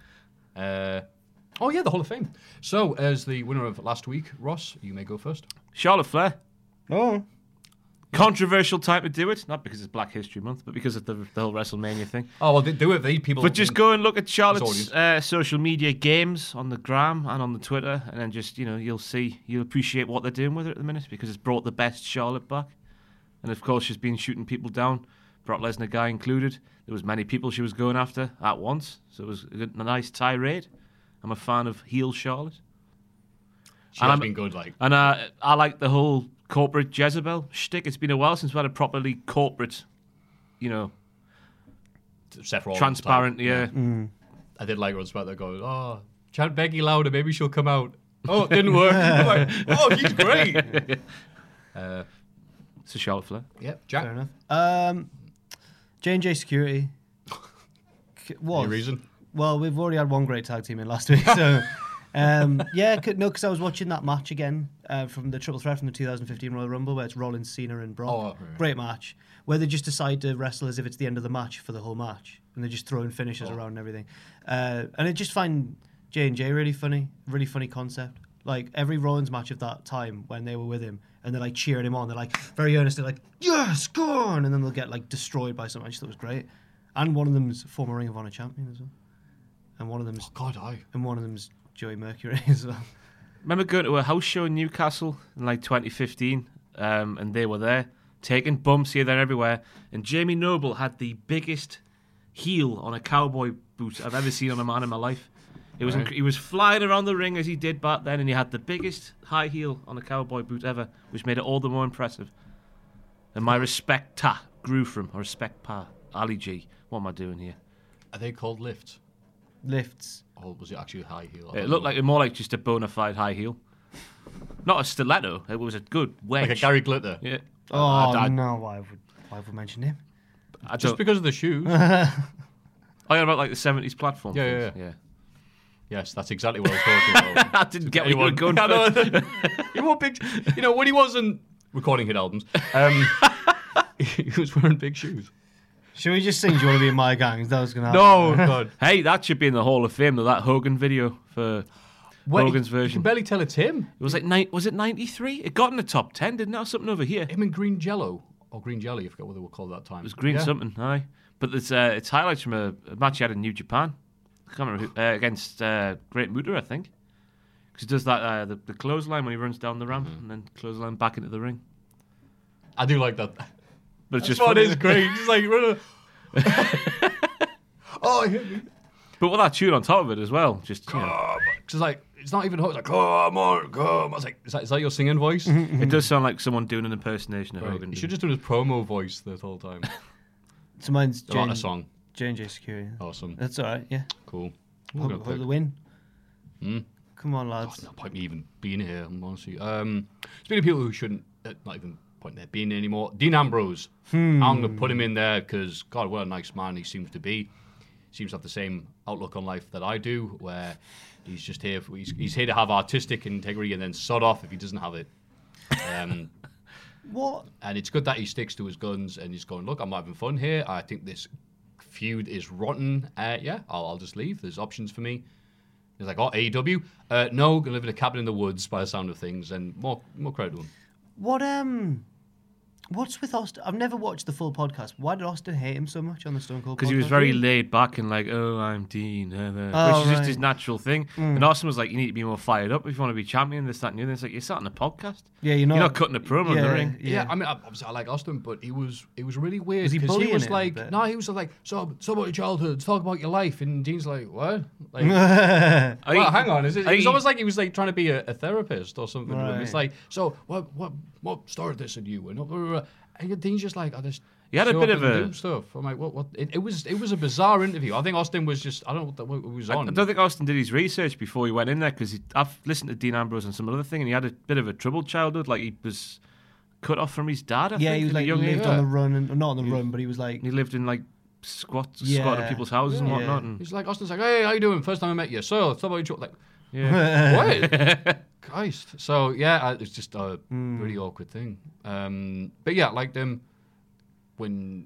Oh yeah, the Hall of Fame. So as the winner of last week, Ross, you may go first. Charlotte Flair. Oh. Controversial time to do it, not because it's Black History Month, but because of the whole WrestleMania thing. Oh well, do it. They people. But just go and look at Charlotte's audience. social media games on the gram and on the Twitter, and then just, you'll appreciate what they're doing with it at the minute, because it's brought the best Charlotte back. And of course, she's been shooting people down, Brock Lesnar guy included. There was many people she was going after at once, so it was a nice tirade. I'm a fan of heel Charlotte. She has been good, like. And I like the whole corporate Jezebel shtick. It's been a while since we had a properly corporate, Seth Rollins transparent, type. yeah. I did like her on Smackdown going, oh, chant Becky louder, maybe she'll come out. Oh, it didn't work. I'm like, oh, he's great. It's a Charlotte Flair. Yep, Jack. Fair enough. J&J Security. Any reason? Well, we've already had one great tag team in last week, so because I was watching that match again from the Triple Threat from the 2015 Royal Rumble, where it's Rollins, Cena, and Brock. Oh, right. Great match, where they just decide to wrestle as if it's the end of the match for the whole match, and they're just throwing finishes around and everything. And I just find J&J really funny concept. Like every Rollins match of that time when they were with him, and they're like cheering him on, they're like very earnestly like, yes, go on, and then they'll get like destroyed by something. I just thought it was great. And one of them's former Ring of Honor champion as well. And one of them's Joey Mercury as well. Remember going to a house show in Newcastle in like 2015, and they were there taking bumps here, there, everywhere. And Jamie Noble had the biggest heel on a cowboy boot I've ever seen on a man in my life. It was he was flying around the ring as he did back then, and he had the biggest high heel on a cowboy boot ever, which made it all the more impressive. And my respect grew from Ali G. What am I doing here? Are they called lifts? Lifts. Or was it actually a high heel? It looked more like just a bona fide high heel. Not a stiletto. It was a good wedge. Like a Gary Glitter? Yeah. No, why would we mention him? Just because of the shoes. Oh, yeah, about like the 70s platform. Yeah. Yes, that's exactly what I was talking about. I didn't get what you were going for. He wore big... You know, when he wasn't recording hit albums, he was wearing big shoes. Should we just sing Do You Want to Be in My Gang? That was going to happen. No, God. Hey, that should be in the Hall of Fame, though, that Hogan video for Hogan's version. You can barely tell it's him. It was like, was it 93? It got in the top 10, didn't it? Or something over here. Him and Green Jello. Or Green Jelly, I forgot what they were called that time. It was Green something, aye. But it's highlights from a match he had in New Japan. I can't remember who, against Great Muta, I think. Because he does that the clothesline when he runs down the ramp and then clothesline back into the ring. I do like that. But it's just it is great. Just like, oh, he hit me. But with that tune on top of it as well, just like it's not even Hogan. It's like, come on. I was like, is that your singing voice? It does sound like someone doing an impersonation of Hogan. You should just do his promo voice the whole time. So mine's a song. J&J Security. Awesome. That's all right. Yeah. Cool. Hope the win. Come on, lads. No point me even being here. I'm honestly. Speaking of people who shouldn't, not even point there being anymore. Dean Ambrose. I'm going to put him in there because God, what a nice man he seems to be. Seems to have the same outlook on life that I do, where he's just here. He's here to have artistic integrity and then sod off if he doesn't have it. What? And it's good that he sticks to his guns and he's going, look, I'm having fun here. I think this feud is rotten. I'll just leave. There's options for me. He's like, oh, AEW? No, gonna live in a cabin in the woods by the sound of things, and more credit to him. What's with Austin? I've never watched the full podcast. Why did Austin hate him so much on the Stone Cold podcast? Because he was very laid back and like, oh, I'm Dean. Which is just his natural thing. And Austin was like, you need to be more fired up if you want to be champion, this, that, and the other. It's like, you're sat on a podcast. Yeah, you're not cutting a promo in the ring. Yeah, I mean, obviously I like Austin, but it was really weird. Was he bullying he was him like, a bit? no, he was like, so about your childhood, let's talk about your life. And Dean's like, what? Like, well, hang on. It was almost like he was like trying to be a therapist or something. Right. It's like, so what started this in you? And Dean's just like, I just. He had a bit of a stuff. I'm like, what? It was a bizarre interview. I think Austin was just, I don't know what was on. I don't think Austin did his research before he went in there because I've listened to Dean Ambrose and some other thing, and he had a bit of a troubled childhood. Like he was cut off from his dad. I think, he was like, he lived on the run, and not on the run, but he was like, he lived in like squatting at people's houses and whatnot. And he's like, Austin's like, hey, how you doing? First time I met you. So let's talk about each other. Like, what? Christ. So yeah, it's just a really awkward thing. But yeah, like them. When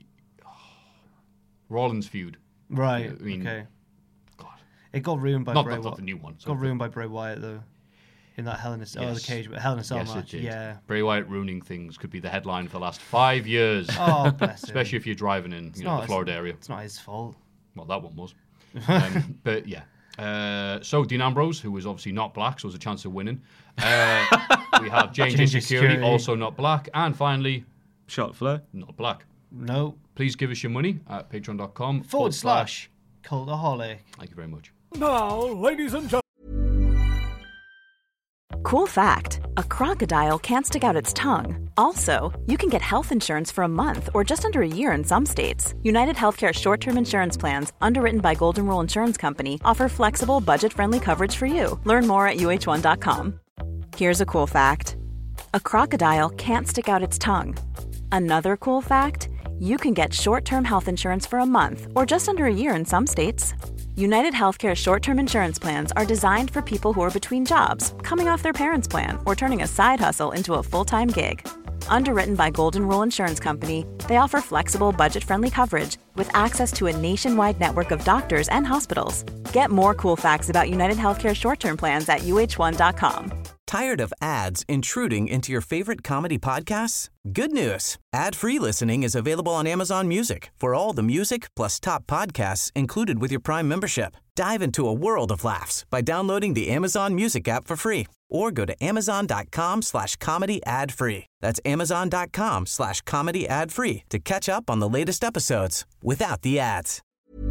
Rollins feud, right? I mean, okay. God, it got ruined by Bray Wyatt. Not the new one. Got ruined by Bray Wyatt though, in that Hell in a the cage, but Hell in a Cell match. It did. Yeah, Bray Wyatt ruining things could be the headline for the last 5 years. Oh, bless him. Especially if you're driving in the Florida area. It's not his fault. Well, that one was. But yeah. So Dean Ambrose, who was obviously not black, so there's a chance of winning. We have J&J Security, also not black, and finally. Charlotte Flair. Not black. No. Please give us your money at patreon.com / Cultaholic. Thank you very much. Now, ladies and gentlemen. Cool fact, a crocodile can't stick out its tongue. Also, you can get health insurance for a month or just under a year in some states. United Healthcare short-term insurance plans, underwritten by Golden Rule Insurance Company, offer flexible, budget-friendly coverage for you. Learn more at uh1.com. Here's a cool fact. A crocodile can't stick out its tongue. Another cool fact, you can get short-term health insurance for a month or just under a year in some states. United Healthcare short-term insurance plans are designed for people who are between jobs, coming off their parents' plan, or turning a side hustle into a full-time gig. Underwritten by Golden Rule Insurance Company, they offer flexible, budget-friendly coverage with access to a nationwide network of doctors and hospitals. Get more cool facts about United Healthcare short-term plans at uh1.com. Tired of ads intruding into your favorite comedy podcasts? Good news. Ad-free listening is available on Amazon Music for all the music plus top podcasts included with your Prime membership. Dive into a world of laughs by downloading the Amazon Music app for free or go to amazon.com/comedy ad-free. That's amazon.com/comedy ad-free to catch up on the latest episodes without the ads.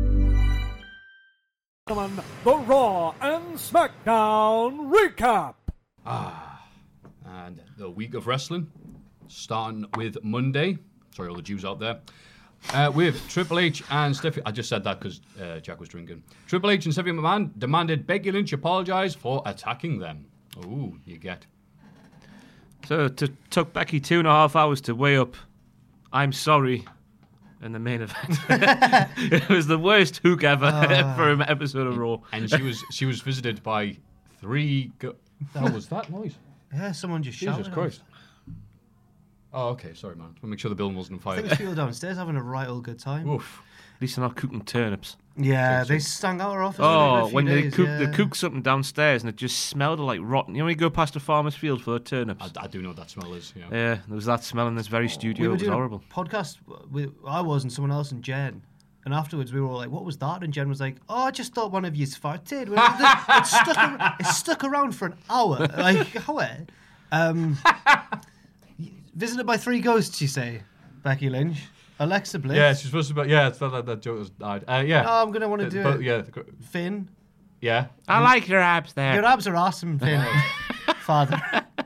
The Raw and SmackDown recap. And the week of wrestling, starting with Monday. Sorry, all the Jews out there. With Triple H and Stephanie... I just said that because Jack was drinking. Triple H and Stephanie McMahon demanded Becky Lynch apologise for attacking them. Ooh, you get. So it took Becky 2.5 hours to weigh up "I'm sorry" in the main event. It was the worst hook ever for an episode of Raw. And she was visited by 3... What was that noise? Yeah, someone just shouted. Jesus Christ. Oh, okay. Sorry, man. We'll make sure the building wasn't on fire. I think there's people downstairs having a right old good time. Oof. At least they're not cooking turnips. Yeah, they stung out our office. Oh, when they cook something downstairs and it just smelled like rotten. You know when you go past a farmer's field for the turnips? I do know what that smell is, yeah. Yeah, there was that smell in this very studio. We were It was doing horrible. a podcast, I was and someone else and Jen. And afterwards we were all like, what was that? And Jen was like, oh, I just thought one of yous farted. It stuck around for an hour. Like, how? Visited by 3 ghosts, you say, Becky Lynch. Alexa Bliss. Yeah, she's supposed to be... Yeah, it's not that joke has died. Yeah. Oh, I'm going to want to do it. Yeah. Finn. Yeah. I like your abs there. Your abs are awesome, Finn. Father.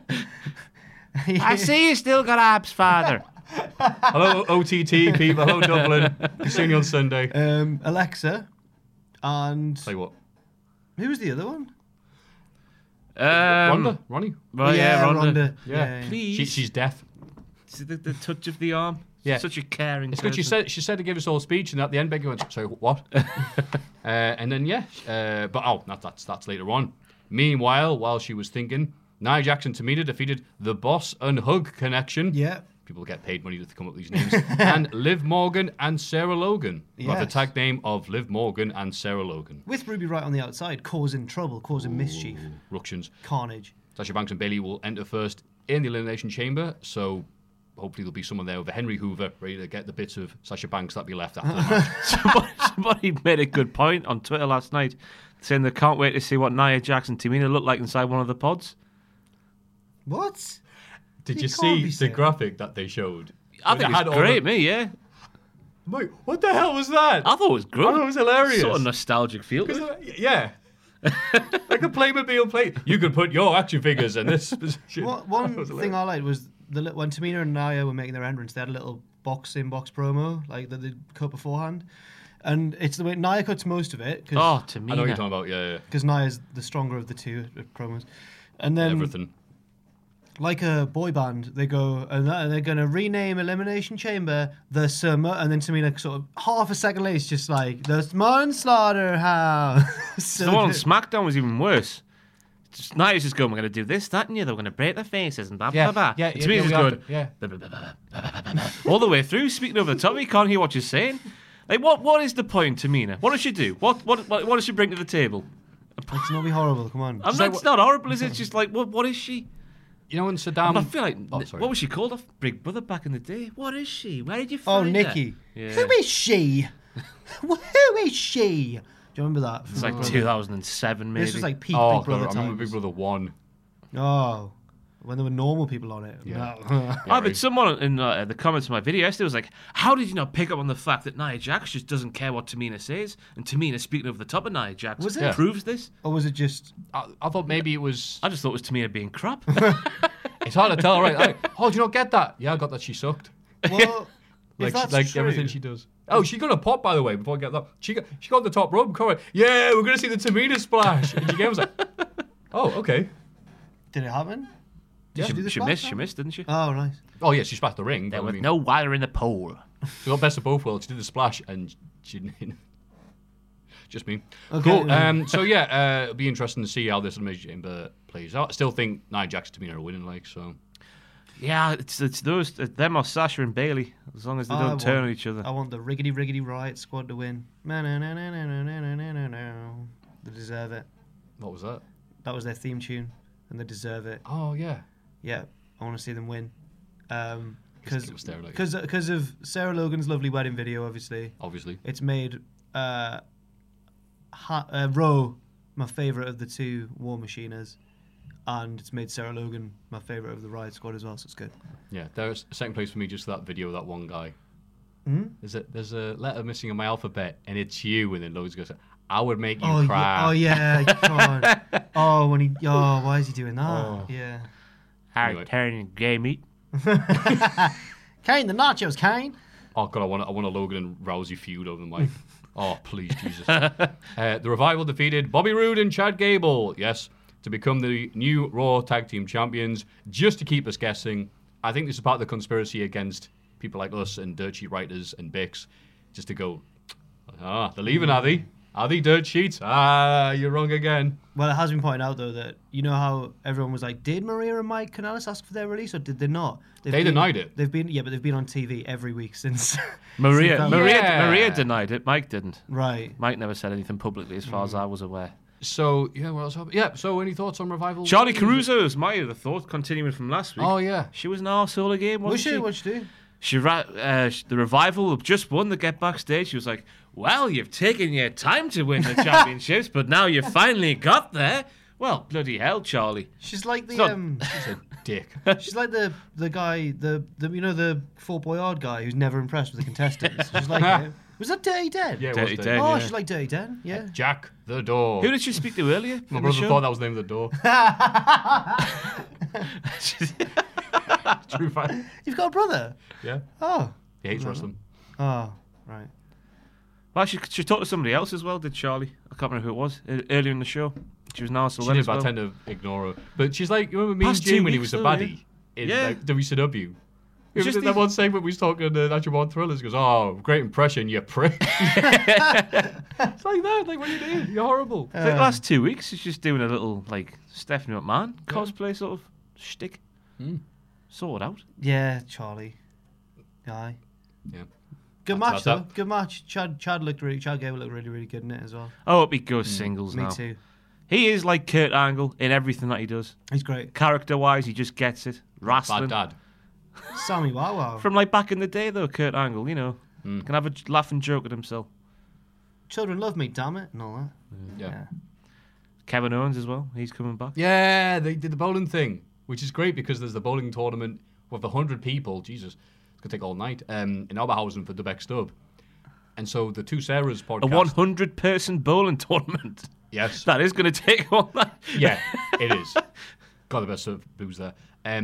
I see you still got abs, father. Hello, OTT people. Hello, Dublin. See you on Sunday. Alexa. And... Tell you what. Who was the other one? Ronda? Ronnie? Right, yeah, Ronda. Yeah. Please. She's deaf. See the touch of the arm. Yeah. Such a caring. It's good. She said to give us all a speech, and at the end, Becky went, "Sorry, what?" And then that's later on. Meanwhile, while she was thinking, Nia Jax and Tamina defeated the Boss and Hug Connection. Yeah. People get paid money to come up with these names. And Liv Morgan and Sarah Logan. Yes. Have the tag name of Liv Morgan and Sarah Logan. With Ruby Riott on the outside, causing trouble, causing mischief. Ructions. Carnage. Sasha Banks and Bayley will enter first in the Elimination Chamber, so hopefully there'll be someone there over Henry Hoover ready to get the bits of Sasha Banks that be left after the match. Somebody made a good point on Twitter last night, saying they can't wait to see what Nia Jax and Tamina look like inside one of the pods. What? Did you see the graphic that they showed? I think it was great, yeah. Mate, what the hell was that? I thought it was good. I thought it was hilarious. Sort of nostalgic feel. Yeah. Like a Playmobil play. You could put your action figures in this position. One thing I liked was when Tamina and Nia were making their entrance, they had a little box promo like that they cut beforehand. And it's the way Nia cuts most of it. Tamina. I know what you're talking about, yeah. Because Nia's the stronger of the two promos. And then... Everything. Like a boy band, they go and they're going to rename Elimination Chamber the Summer, and then Tamina sort of half a second later, it's just like the Manslaughter House. So the one on SmackDown was even worse. Nia's just going, we're going to do this, that, and the other. We're going to break their faces and blah, blah, blah. Yeah, Tamina's good. All the way through, speaking over the top, you can't hear what you're saying. Like, what is the point, Tamina? What does she do? What does she bring to the table? Let's not be horrible, come on. It's not horrible, is it? It's just like, what is she? You know, when Saddam... I feel like... what was she called off Big Brother back in the day? What is she? Where did you find her? Nikki. Yeah. Who is she? Who is she? Do you remember that? It's like 2007, maybe. This was like peak Big Brother times. I remember Big Brother 1. Oh. when there were normal people on it. Yeah. No. But someone in the comments of my video yesterday was like, how did you not pick up on the fact that Nia Jax just doesn't care what Tamina says? And Tamina, speaking over the top of Nia Jax, Was it? proves this. Or was it just... I thought maybe it was. I just thought it was Tamina being crap. It's hard to tell, right? Like, oh, do you not get that? Yeah, I got that she sucked. Well, if Like, that's true, everything she does. Oh, she got a pop, by the way, before I get that. She got the top rope comment. Yeah, we're going to see the Tamina splash. And she was like, oh, okay. Did it happen? Yeah. Did do the she splash? missed, didn't she? Oh, right. Oh, yeah, she splashed the ring. There but was I mean, no wire in the pole. she got best of both worlds. She did the splash and she didn't. Just me. Okay, Cool. yeah. So, yeah, it'll be interesting to see how this Elimination Chamber plays out. I still think Nia Jax and Tamina are winning, like, so. Yeah, it's those them or Sasha and Bailey. As long as they don't turn on each other. I want the Riggedy Riot Squad to win. They deserve it. What was that? That was their theme tune, and they deserve it. Oh, yeah. Yeah, I want to see them win. Just give us their, like- Because of Sarah Logan's lovely wedding video, obviously. Obviously. It's made Rowe my favourite of the two War Machiners, and it's made Sarah Logan my favourite of the Riot Squad as well, so it's good. Yeah, there's second place for me, just that video of that one guy. There's a letter missing in my alphabet, and it's you, and then Logan's goes, I would make you cry. Yeah, God. Why is he doing that? Yeah. Anyway. Turning gay meat. Kane, the nachos, Kane. Oh, God, I want a Logan and Rousey feud over the mic. Oh, please, Jesus. The Revival defeated Bobby Roode and Chad Gable, yes, to become the new Raw Tag Team Champions, just to keep us guessing. I think this is part of the conspiracy against people like us and dirt sheet writers and Bix, just to go, they're leaving, are they? Are they dirt sheets? You're wrong again. Well, it has been pointed out, though, that you know how everyone was like, did Maria and Mike Kanellis ask for their release, or did they not? They denied it. They've been on TV every week since. Maria Yeah. denied it. Mike didn't. Right. Mike never said anything publicly, as far as I was aware. So, yeah, what else happened? Yeah, so any thoughts on Revival? Charlie Caruso is my other thought, continuing from last week. Oh, yeah. She was an arsehole again, wasn't she? What'd she do? The Revival just won the Get Backstage. She was like, well, you've taken your time to win the championships, but now you finally got there. Well, bloody hell, Charlie. She's like the not- She's a dick. she's like the guy, the the Fort Boyard guy who's never impressed with the contestants. She's like him. Was that Dirty Dan? Yeah, it Dirty was Dan. Dirty. Oh, yeah. she's like Dirty Dan. Yeah. Jack the Door. Who did she speak to earlier? My in the brother show? thought that was the name of the door. True fact. You've got a brother. Yeah. Oh. He hates wrestling. Oh. Right. Well, she talked to somebody else as well, did Charlie? I can't remember who it was. Earlier in the show. She was an arsehole She then did, as but I well. tend to ignore her. But she's like, you remember me and Past 2 Jim when he weeks was a though, baddie in Yeah. like, WCW? It's Just just that these- one segment we was talking to Natural Born Thrillers. He goes, oh, great impression, you prick. It's like that. Like, what are you doing? You're horrible. I think the last 2 weeks, she's just doing a little, like, Stephanie McMahon cosplay sort of shtick. Sorted out. Yeah, Charlie. Aye. Yeah. Good That's match that. though. Good match. Chad Gable looked really, really good in it as well. I hope he goes singles Me now. too. He is like Kurt Angle in everything that he does. He's great. Character-wise, he just gets it. Wrestling. Bad dad. Sammy Wow Wow. From like back in the day, though, Kurt Angle, you know, can have a laugh and joke at himself. Children love me, damn it, and all that. Yeah. Kevin Owens as well. He's coming back. Yeah, they did the bowling thing, which is great because there's the bowling tournament with 100 people. Jesus, it's going to take all night in Oberhausen for Dubeck Stub. And so the two Sarahs podcast. A 100-person bowling tournament. Yes. That is going to take all that. Yeah, it is. Got the best of booze there.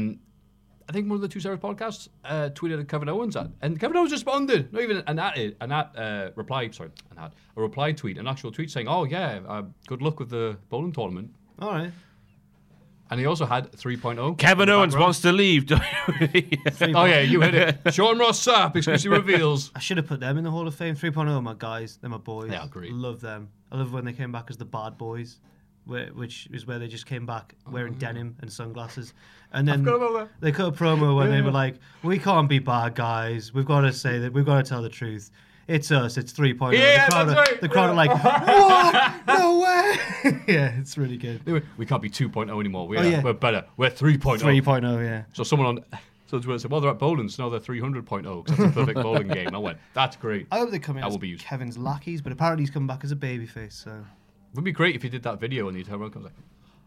I think one of the two Sarahs podcasts tweeted at Kevin Owens at, and Kevin Owens responded. Not even a reply tweet, an actual tweet saying, "Oh yeah, good luck with the bowling tournament." All right. And he also had 3.0. Kevin in the Owens background. wants to leave. WWE. Oh yeah, you hit it. Sean Ross Sapp, exclusive reveals. I should have put them in the Hall of Fame. 3.0 are my guys. They're my boys. They are great. Love them. I love when they came back as the Bad Boys, which is where they just came back wearing denim and sunglasses. And then forgot about that. they cut a promo when they were like, "We can't be bad guys. We've got to say that. We've got to tell the truth. It's us. It's 3.0." Yeah, the crowd that's are, right. The crowd are like, "What? No way!" Yeah, it's really good. We can't be 2.0 anymore. yeah. We're better. We're 3.0. 3.0, yeah. So someone on So Twitter said, well, they're at bowling, so now they're 300.0 because that's a perfect bowling game. I went, that's great. I hope they come in That as will be used. Kevin's lackeys, but apparently he's coming back as a babyface. So It would be great if he did that video and he turned around and was like,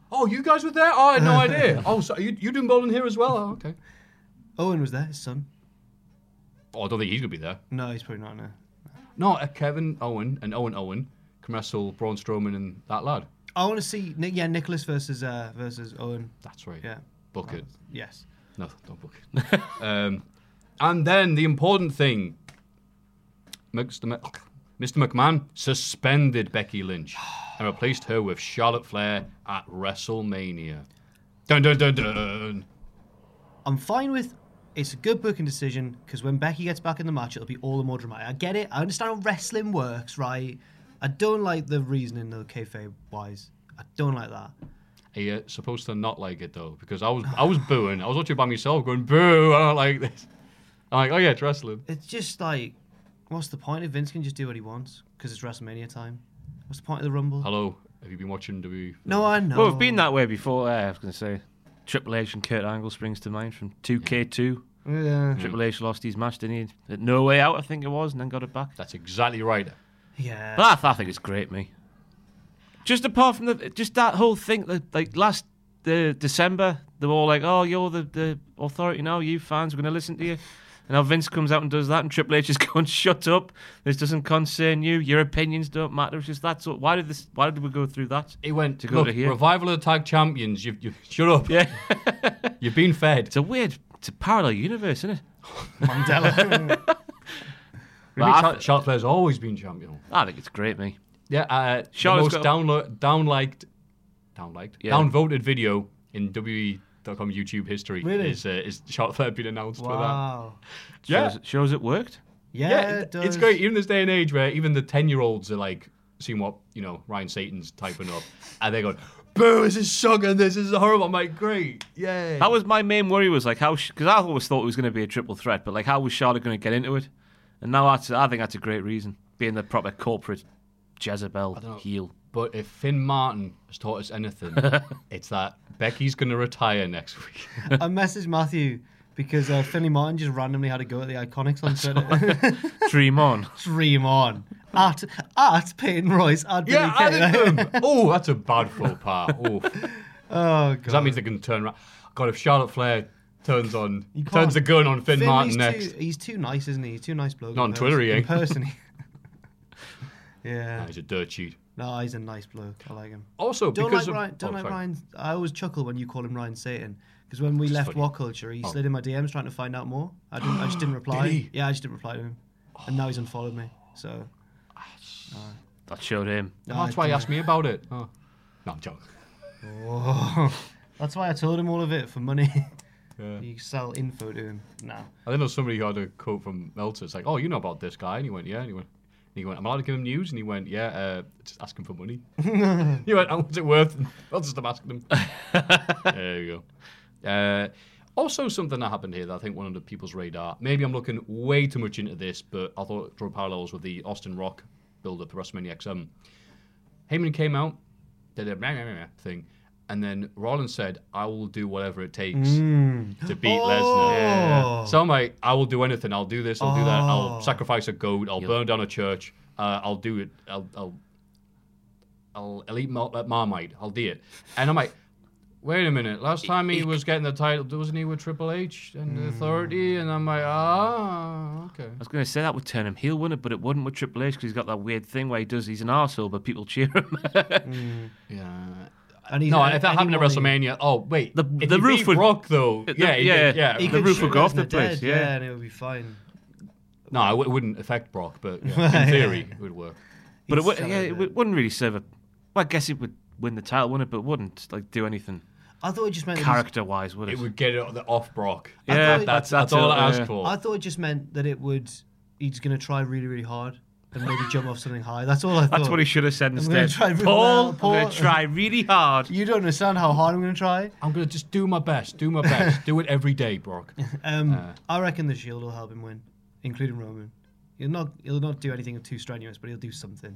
Oh, you guys were there? Oh, I had no idea. Oh, so you doing bowling here as well? Oh, okay. Owen was there, his son. Oh, I don't think he's going to be there. No, he's probably not there. No, Kevin Owen and Owen can wrestle Braun Strowman and that lad. I want to see Nicholas versus Owen. That's right. Yeah. Book it. Yes. No, don't book it. And then the important thing. Mr. McMahon suspended Becky Lynch and replaced her with Charlotte Flair at WrestleMania. Dun dun dun dun. I'm fine with. It's a good booking decision because when Becky gets back in the match, it'll be all the more dramatic. I get it. I understand how wrestling works, right? I don't like the reasoning though, kayfabe wise. I don't like that. You're supposed to not like it though, because I was booing. I was watching by myself, going boo. I don't like this. I'm like, oh yeah, it's wrestling. It's just like, what's the point if Vince can just do what he wants because it's WrestleMania time? What's the point of the Rumble? Hello, have you been watching WWE? No, I know. Well, we've been that way before. I was going to say Triple H and Kurt Angle springs to mind from 2K2. Yeah. Triple H lost his match, didn't he? At No Way Out, I think it was, and then got it back. That's exactly right. Yeah. But I think it's great, me. Just apart from that whole thing, like last December, they were all like, "Oh, you're the authority now. You fans, we're going to listen to you." And now Vince comes out and does that, and Triple H is going, "Shut up! This doesn't concern you. Your opinions don't matter." It's just that. So why did we go through that? He went to go to here. Revival of the Tag Champions. You shut up. Yeah, you've been fed. It's a parallel universe, isn't it? Mandela. Charlotte Flair's always been champion. I think it's great, me. Yeah, the most downvoted video in WWE.com YouTube history is Charlotte Flair being announced for that. Wow. Shows it worked. Yeah, it does. It's great. Even this day and age where even the 10-year-olds are like seeing what Ryan Satan's typing up, and they go, "Boo! This is sucking. This is horrible." I'm like, great, yay. That was my main worry. Was like how, because I always thought it was going to be a triple threat, but like how was Charlotte going to get into it? And now I think that's a great reason, being the proper corporate Jezebel heel. But if Finn Martin has taught us anything, it's that Becky's going to retire next week. I messaged Matthew because Finley Martin just randomly had a go at the Iconics on Twitter. Dream on. Dream on. At Peyton Royce. At Yeah, added them. Oh, that's a bad faux pas. Oh, God. Because that means they can turn around. God, if Charlotte Flair turns can't. the gun on Finn Martin Finley's next. He's too nice, isn't he? He's too nice bloke. Not on Twitter, he ain't. In person, yeah. No, he's a dirt cheat. No, he's a nice bloke. I like him. Also, Don't because like Ryan. I always chuckle when you call him Ryan Satan because when we left funny. What Culture, he slid in my DMs trying to find out more. I just didn't reply. Did he? Yeah, I just didn't reply to him, and now he's unfollowed me. So That showed him. that's why he asked me about it. Oh. No, I'm joking. That's why I told him all of it for money. Yeah. You sell info to him. No. I think somebody had a quote from Meltzer. It's like, "Oh, you know about this guy?" And he went, "Yeah." And he went, "I'm allowed to give him news?" And he went, "Yeah, just ask him for money." He went, "How much is it worth?" I'll just asking him. There you go. Also, something that happened here that I think went under people's radar. Maybe I'm looking way too much into this, but I thought it drew parallels with the Austin Rock build-up to WrestleMania XM. Heyman came out, did a thing, and then Rollins said, "I will do whatever it takes to beat Lesnar." Yeah. So I'm like, "I will do anything. I'll do this. I'll do that. I'll sacrifice a goat. I'll burn down a church. I'll do it. I'll eat Marmite. I'll do it." And I'm like, wait a minute. Last time he was getting the title, wasn't he with Triple H and the Authority? And I'm like, okay. I was going to say that would turn him heel, wouldn't it? But it wouldn't with Triple H because he's got that weird thing where he's an arsehole, but people cheer him. Yeah. And No, if that happened at WrestleMania, if the he roof beat would Brock though. He He the could roof shoot would go off Lesnar the place. dead, Yeah. and it would be fine. No, it wouldn't affect Brock, but in theory, it would work. But He's selling it wouldn't really serve a. Well, I guess it would win the title, wouldn't it? But it wouldn't do anything I thought it just meant character-wise, would it? It would get it off Brock. Yeah, That's all I asked for. I thought it just meant that he's going to try really, really hard and maybe jump off something high. That's all I thought. That's what he should have said I'm gonna instead. try real Paul, well. I'm going to try really hard. You don't understand how hard I'm going to try. I'm going to just do my best. Do it every day, Brock. I reckon the Shield will help him win, including Roman. He'll not do anything too strenuous, but he'll do something.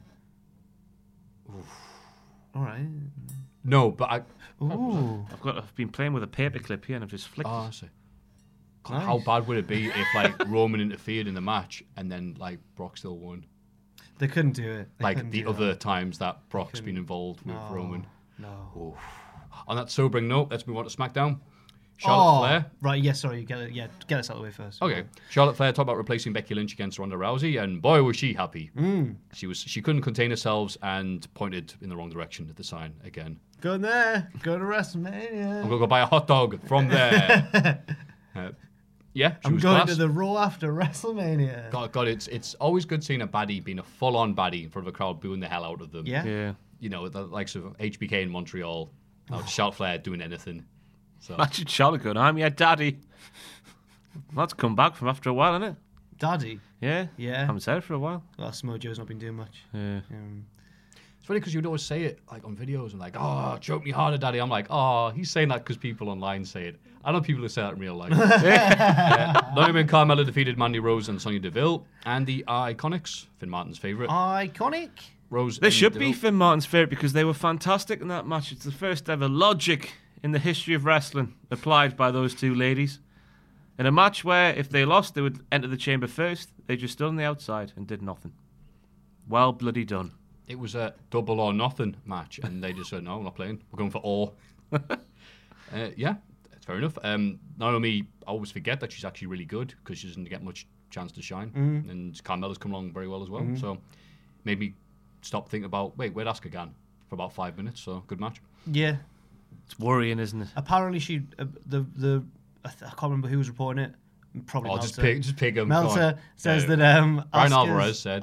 All right. No, but Ooh. I've been playing with a paperclip here and I've just flicked I it. see. Nice. How bad would it be if Roman interfered in the match and then Brock still won? They couldn't do it. They Like couldn't the do other that. times that Brock's been involved with No. Roman. No. Oof. On that sobering note, let's move on to SmackDown. Charlotte Flair. Right, yeah, sorry. Get us out of the way first. Okay. Charlotte Flair talked about replacing Becky Lynch against Ronda Rousey, and boy, was she happy. She couldn't contain herself and pointed in the wrong direction at the sign again. Go there. Go to WrestleMania. I'm going to go buy a hot dog from there. Yeah, she I'm was going class. to the Raw after WrestleMania. God, it's always good seeing a baddie being a full-on baddie in front of a crowd booing the hell out of them. Yeah. You know, the likes of HBK in Montreal, Charlotte Flair doing anything. So. Imagine Charlotte going, I'm your daddy. That's come back from after a while, isn't it? Daddy. Yeah. Yeah. Haven't said it for a while. Well, Samoa Joe's not been doing much. Yeah. It's funny because you'd always say it like on videos and like, oh, choke me harder, daddy. I'm like, oh, he's saying that because people online say it. I know people who say that in real life. Naomi and Carmella defeated Mandy Rose and Sonya Deville. And the Iconics, Finn Martin's favourite. Iconic. Rose. They and should Deville. be Finn Martin's favourite because they were fantastic in that match. It's the first ever logic in the history of wrestling applied by those two ladies. In a match where if they lost, they would enter the chamber first. They just stood on the outside and did nothing. Well bloody done. It was a double or nothing match, and they just said, no, we're not playing. We're going for all. Yeah, that's fair enough. Naomi, I always forget that she's actually really good because she doesn't get much chance to shine. And Carmella's come along very well as well. So made me stop thinking about, wait, where'd Asuka gone? For about 5 minutes, so good match. Yeah. It's worrying, isn't it? Apparently, she I can't remember who was reporting it. Probably Oh, Meltzer. just pick him. Meltzer says that Brian Alvarez said.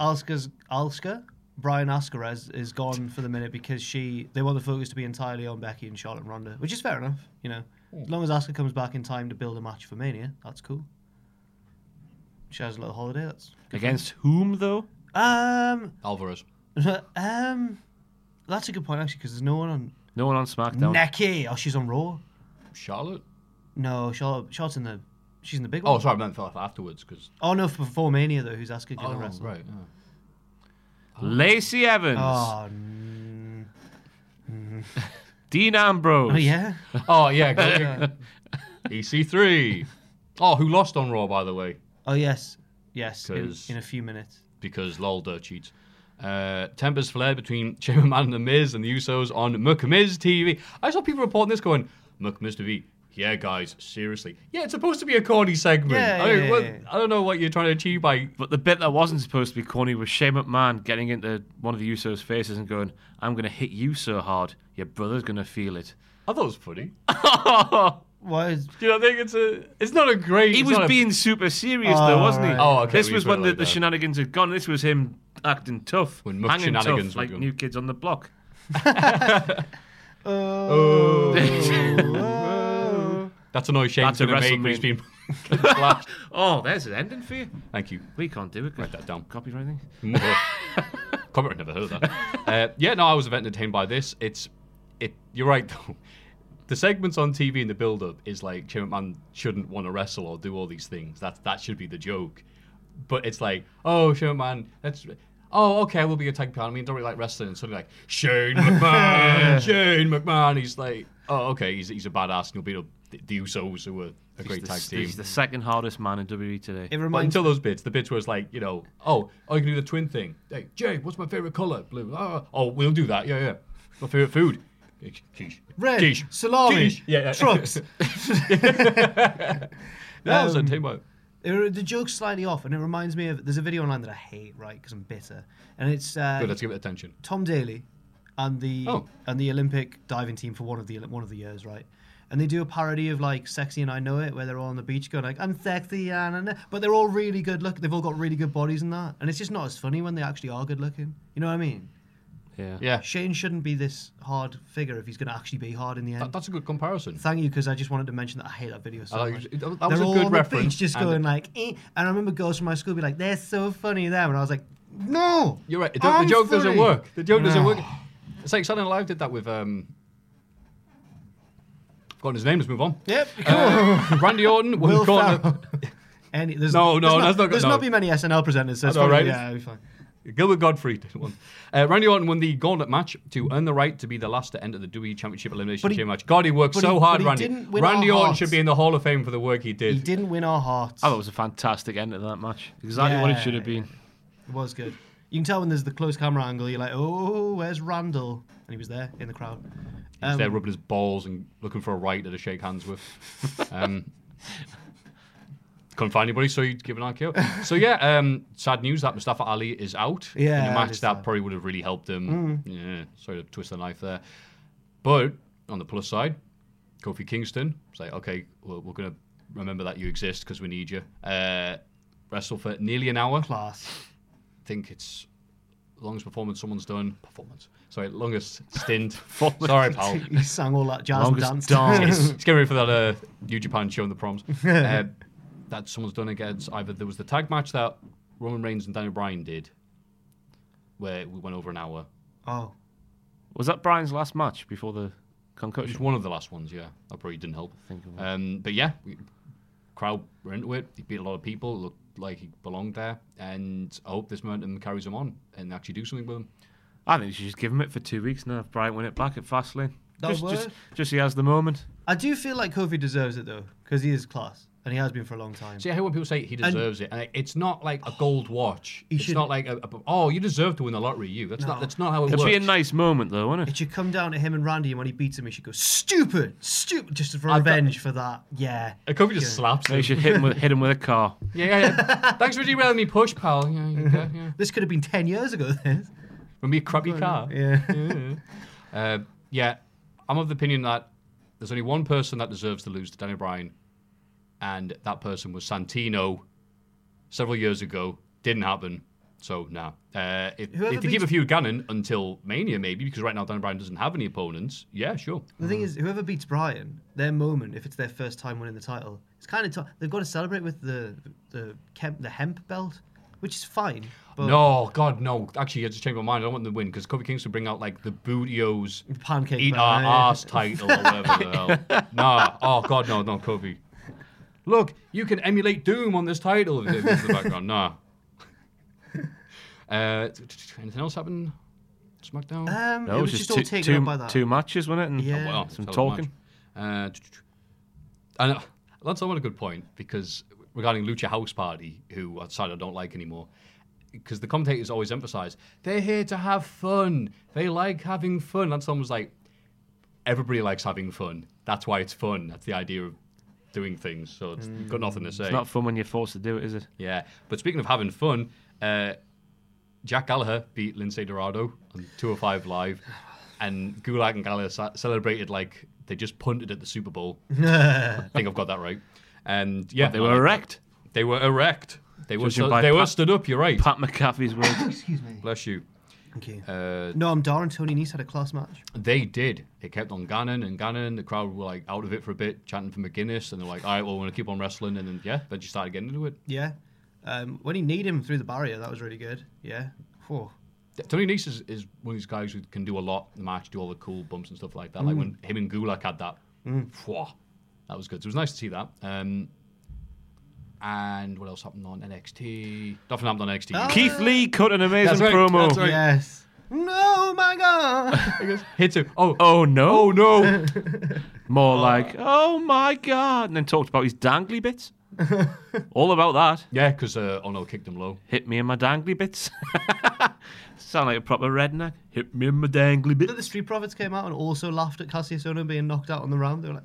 Brian Ascarez is gone for the minute because they want the focus to be entirely on Becky and Charlotte and Ronda, which is fair enough. You know, as long as Asuka comes back in time to build a match for Mania, that's cool. She has a little holiday. That's Against whom, though? Alvarez. that's a good point actually because there's no one on. No one on SmackDown. Nikki. Oh, she's on Raw. Charlotte? No, Charlotte's in the. She's in the big one. Oh, sorry, I meant for afterwards. Cause... Oh no, before Mania though, who's Asuka going to wrestle? Right. Lacey Evans. Oh, Dean Ambrose. oh yeah. Oh, yeah. EC3. Oh, who lost on Raw, by the way? Oh yes, yes. 'Cause- In a few minutes. Because lol, dirt cheats. Tempers flared between Chamber Man and The Miz and the Usos on McMiz TV. I saw people reporting this going, McMiz TV. Yeah, guys, seriously. Yeah, it's supposed to be a corny segment. Yeah, I don't know what you're trying to achieve by... But the bit that wasn't supposed to be corny was Shane McMahon getting into one of the Usos' faces and going, I'm going to hit you so hard, your brother's going to feel it. I thought it was funny. Why is Do you not think it's not a great... He it's was not a- being super serious, though, wasn't he? right. Oh, okay, This we was put it when like the that. shenanigans had gone. This was him acting tough, When much hanging shenanigans tough, were like going. New Kids on the Block. That's a noise Shane's That's a going to make when he's been... Oh, there's an ending for you. Thank you. We can't do it. Write that down. Copyright thing. Copyright, never heard of that. Yeah, no, I was entertained by this. You're right, though. The segments on TV in the build-up is like Shane McMahon shouldn't want to wrestle or do all these things. That should be the joke. But it's like, oh, Shane McMahon, okay, we'll be a tag partner. I mean, don't really like wrestling. And suddenly like, Shane McMahon. He's like, oh, okay, he's a badass and he'll beat up the Usos, who were a great tag team. He's the second hardest man in WWE today. it But reminds until those bits, the bits where it's like, you know, you can do the twin thing. Hey, Jay, what's my favorite color? Blue. Oh, we'll do that. Yeah. My favorite food? Quiche. red Quiche. salami Quiche. Yeah. trucks. I was entertained by it. The joke's slightly off, and it reminds me of there's a video online that I hate, right? Because I'm bitter, and it's Good, let's give it attention. Tom Daly and the Oh. Olympic diving team for one of the years, right? And they do a parody of like "Sexy and I Know It," where they're all on the beach going like "I'm sexy and I know," but they're all really good look. They've all got really good bodies and that, and it's just not as funny when they actually are good looking. You know what I mean? Yeah. Shane shouldn't be this hard figure if he's going to actually be hard in the end. That's a good comparison. Thank you, because I just wanted to mention that I hate that video so I like much. it. That was They're a all good on the reference, beach just and going like, eh. And I remember girls from my school be like, "They're so funny them," and I was like, "No, You're right. The I'm joke doesn't funny." work. The joke doesn't No. work. It's like Saturday Night Live did that with forgotten his name. Let's move on. Yep, cool. Randy Orton Will was caught. Ferrell. There's No, that's not good. There's No. not be many SNL presenters, so it's That's all probably, right. yeah, it'll be fine. Gilbert Gottfried did one. Randy Orton won the gauntlet match to earn the right to be the last to enter the WWE Championship Elimination But he- Chamber match. God, he worked but so he- hard, but he Randy. didn't win Randy our Orton hearts. should be in the Hall of Fame for the work he did. He didn't win our hearts. I thought it was a fantastic end to that match. Exactly what it should have been. It was good. You can tell when there's the close camera angle. You're like, oh, where's Randall? And he was there in the crowd. He's there rubbing his balls and looking for a writer to shake hands with. Couldn't find anybody, so he'd give an RKO. So yeah, sad news that Mustafa Ali is out. Yeah, in a match it is that sad. probably would have really helped him. Yeah, sorry to twist the knife there. But on the plus side, Kofi Kingston, it's like, okay, we're going to remember that you exist because we need you. Wrestle for nearly an hour. Class. I think it's the longest performance someone's done. Longest stint. Sorry, pal. He sang all that jazz Longest and dance. danced. It's getting ready for that New Japan show in the proms. That someone's done against either there was the tag match that Roman Reigns and Daniel Bryan did, where we went over an hour. Oh. Was that Brian's last match before the concussion? Just one of the last ones, yeah. That probably didn't help. But yeah, crowd were into it. He beat a lot of people. Looked like he belonged there, and I hope this momentum carries him on and actually do something with him. I think you should just give him it for 2 weeks now. If Brian win it back at Fastlane, That just would. he has the moment. I do feel like Kofi deserves it though, because he is class and he has been for a long time. See, I hear when people say he deserves it, and it's not like a gold watch. He It's should- not like you deserve to win the lottery. That's not how it It'd works. be a nice moment though, wouldn't It it? should come down to him and Randy, and when he beats him, he should go stupid, just for revenge for that. Yeah. And Kofi just slaps They him. should hit him with a car. Yeah. Thanks for derailing me, push, pal. Yeah. This could have been 10 years ago. This. From me, a crappy car. Yeah. Yeah, I'm of the opinion that there's only one person that deserves to lose to Daniel Bryan, and that person was Santino several years ago. Didn't happen, so no. If they keep a feud Gannon until Mania, maybe, because right now Daniel Bryan doesn't have any opponents, yeah, sure. The thing is, whoever beats Bryan, their moment, if it's their first time winning the title, it's kind of tough. They've got to celebrate with the hemp belt, which is fine. But No, God, no. Actually, I just changed my mind. I don't want them to win because Kofi Kingston bring out like the Bootios Pancake eat belt, our yeah. ass title or whatever the hell. Nah. Oh God, no, Kofi. Look, you can emulate Doom on this title. In the background, nah. Anything else happen? SmackDown. No, it was just all taken up by that. two matches, wasn't it? And Yeah. Well, some tell them talking. much. And that's somewhat a good point because regarding Lucha House Party, who I decided I don't like anymore, because the commentators always emphasize they're here to have fun. They like having fun. And someone was like, everybody likes having fun. That's why it's fun. That's the idea of doing things. So it's got nothing to say. It's not fun when you're forced to do it, is it? Yeah, but speaking of having fun, Jack Gallagher beat Lindsay Dorado on 205 Live, and Gulak and Gallagher celebrated like they just punted at the Super Bowl. I think I've got that right. And yeah, But they were erect. They were erect. They were Judging by they were Pat- stood up. You're right. Pat McAfee's words. Excuse me. Bless you. Thank you. Noam Dar and Tony Nese had a class match. They did. It kept on Gannon and Gannon. The crowd were like out of it for a bit, chanting for McGuinness, and they're like, "All right, well, we're gonna keep on wrestling." And then they just started getting into it. Yeah. When he kneed him through the barrier, that was really good. Yeah. Whew. Tony Nese is one of these guys who can do a lot in the match, do all the cool bumps and stuff like that. Like when him and Gulak had that, phew, that was good. So it was nice to see that. And what else happened on NXT? Nothing happened on NXT. Keith Lee cut an amazing That's right, promo. that's right. Yes. No, my God. Hit him. Oh no! Oh no! More like, oh my God! And then talked about his dangly bits. All about that. Yeah, because Ono kicked him low. Hit me in my dangly bits. Sound like a proper redneck. Hit me in my dangly bits. The Street Profits came out and also laughed at Cassius Ohno being knocked out on the round. They were like,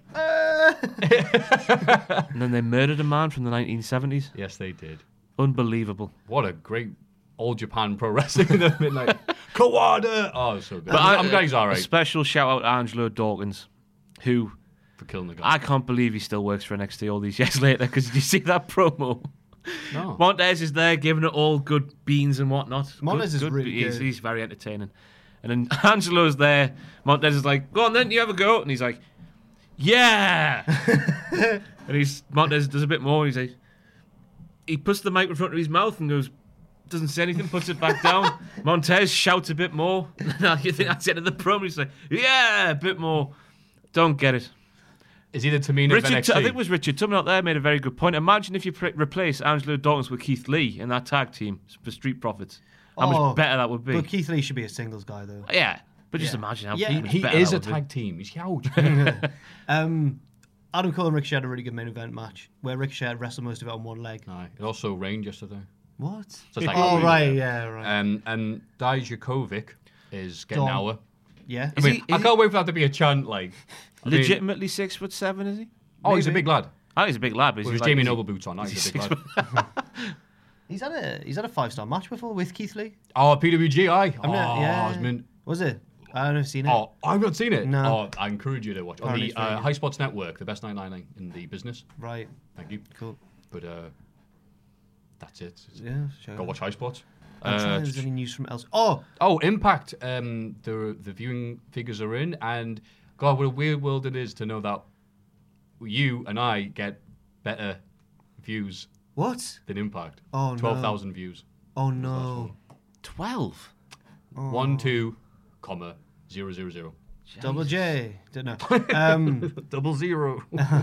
And then they murdered a man from the 1970s. Yes, they did. Unbelievable. What a great old Japan pro wrestling in the midnight. Kawada! Oh, so good. But I'm glad he's all A right special shout out to Angelo Dawkins, who for killing the guy. I can't believe he still works for NXT all these years later. Because did you see that promo? No. Montez is there giving it all good beans and whatnot. Montez is really he's, good. he's very entertaining. And then Angelo's there. Montez is like, go on then, you have a go. And he's like, yeah. And Montez does a bit more. He's like, he puts the mic in front of his mouth and goes, doesn't say anything, puts it back down. Montez shouts a bit more. You think that's the end of the promo? He's like, yeah, a bit more. Don't get it. Is he the Tamina of I NXT? think it was Richard Tubman out there made a very good point. Imagine if you replace Angelo Dawkins with Keith Lee in that tag team for Street Profits. How much better that would be. But Keith Lee should be a singles guy, though. Yeah, but just Yeah. imagine how Yeah. much He better is that a would be. tag team. He's huge. Adam Cole and Ricochet had a really good main event match where Ricochet wrestled most of it on one leg. Aye. It also rained yesterday. What? So it's like, oh, really, right, yeah, right. And Dijakovic is getting Dom. our. yeah. I mean, I can't wait for that to be a chant. Like, I mean, Legitimately 6'7", is he? oh, he's a big lad. I think he's a big lad, but With he's his like, Jamie is he- Noble boots on. He's a big lad. He's had a 5-star match before with Keith Lee. Oh, PWG, aye. I'm not- yeah. I was meant. Was it? I've never seen it. Oh, I've not seen it. No. Oh, I encourage you to watch on Apparently the it's very good. High Spots Network, the best 999 in the business. Right. Thank you. Cool. But that's it. Yeah, sure. Go watch High Spots. I'm trying if there's any news from else. Oh, Impact. The viewing figures are in, and God, what a weird world it is to know that you and I get better views what? than Impact. Oh, no. 12,000 views. Oh no. 12. 1, 2, comma 000. Double J. Don't know. 00.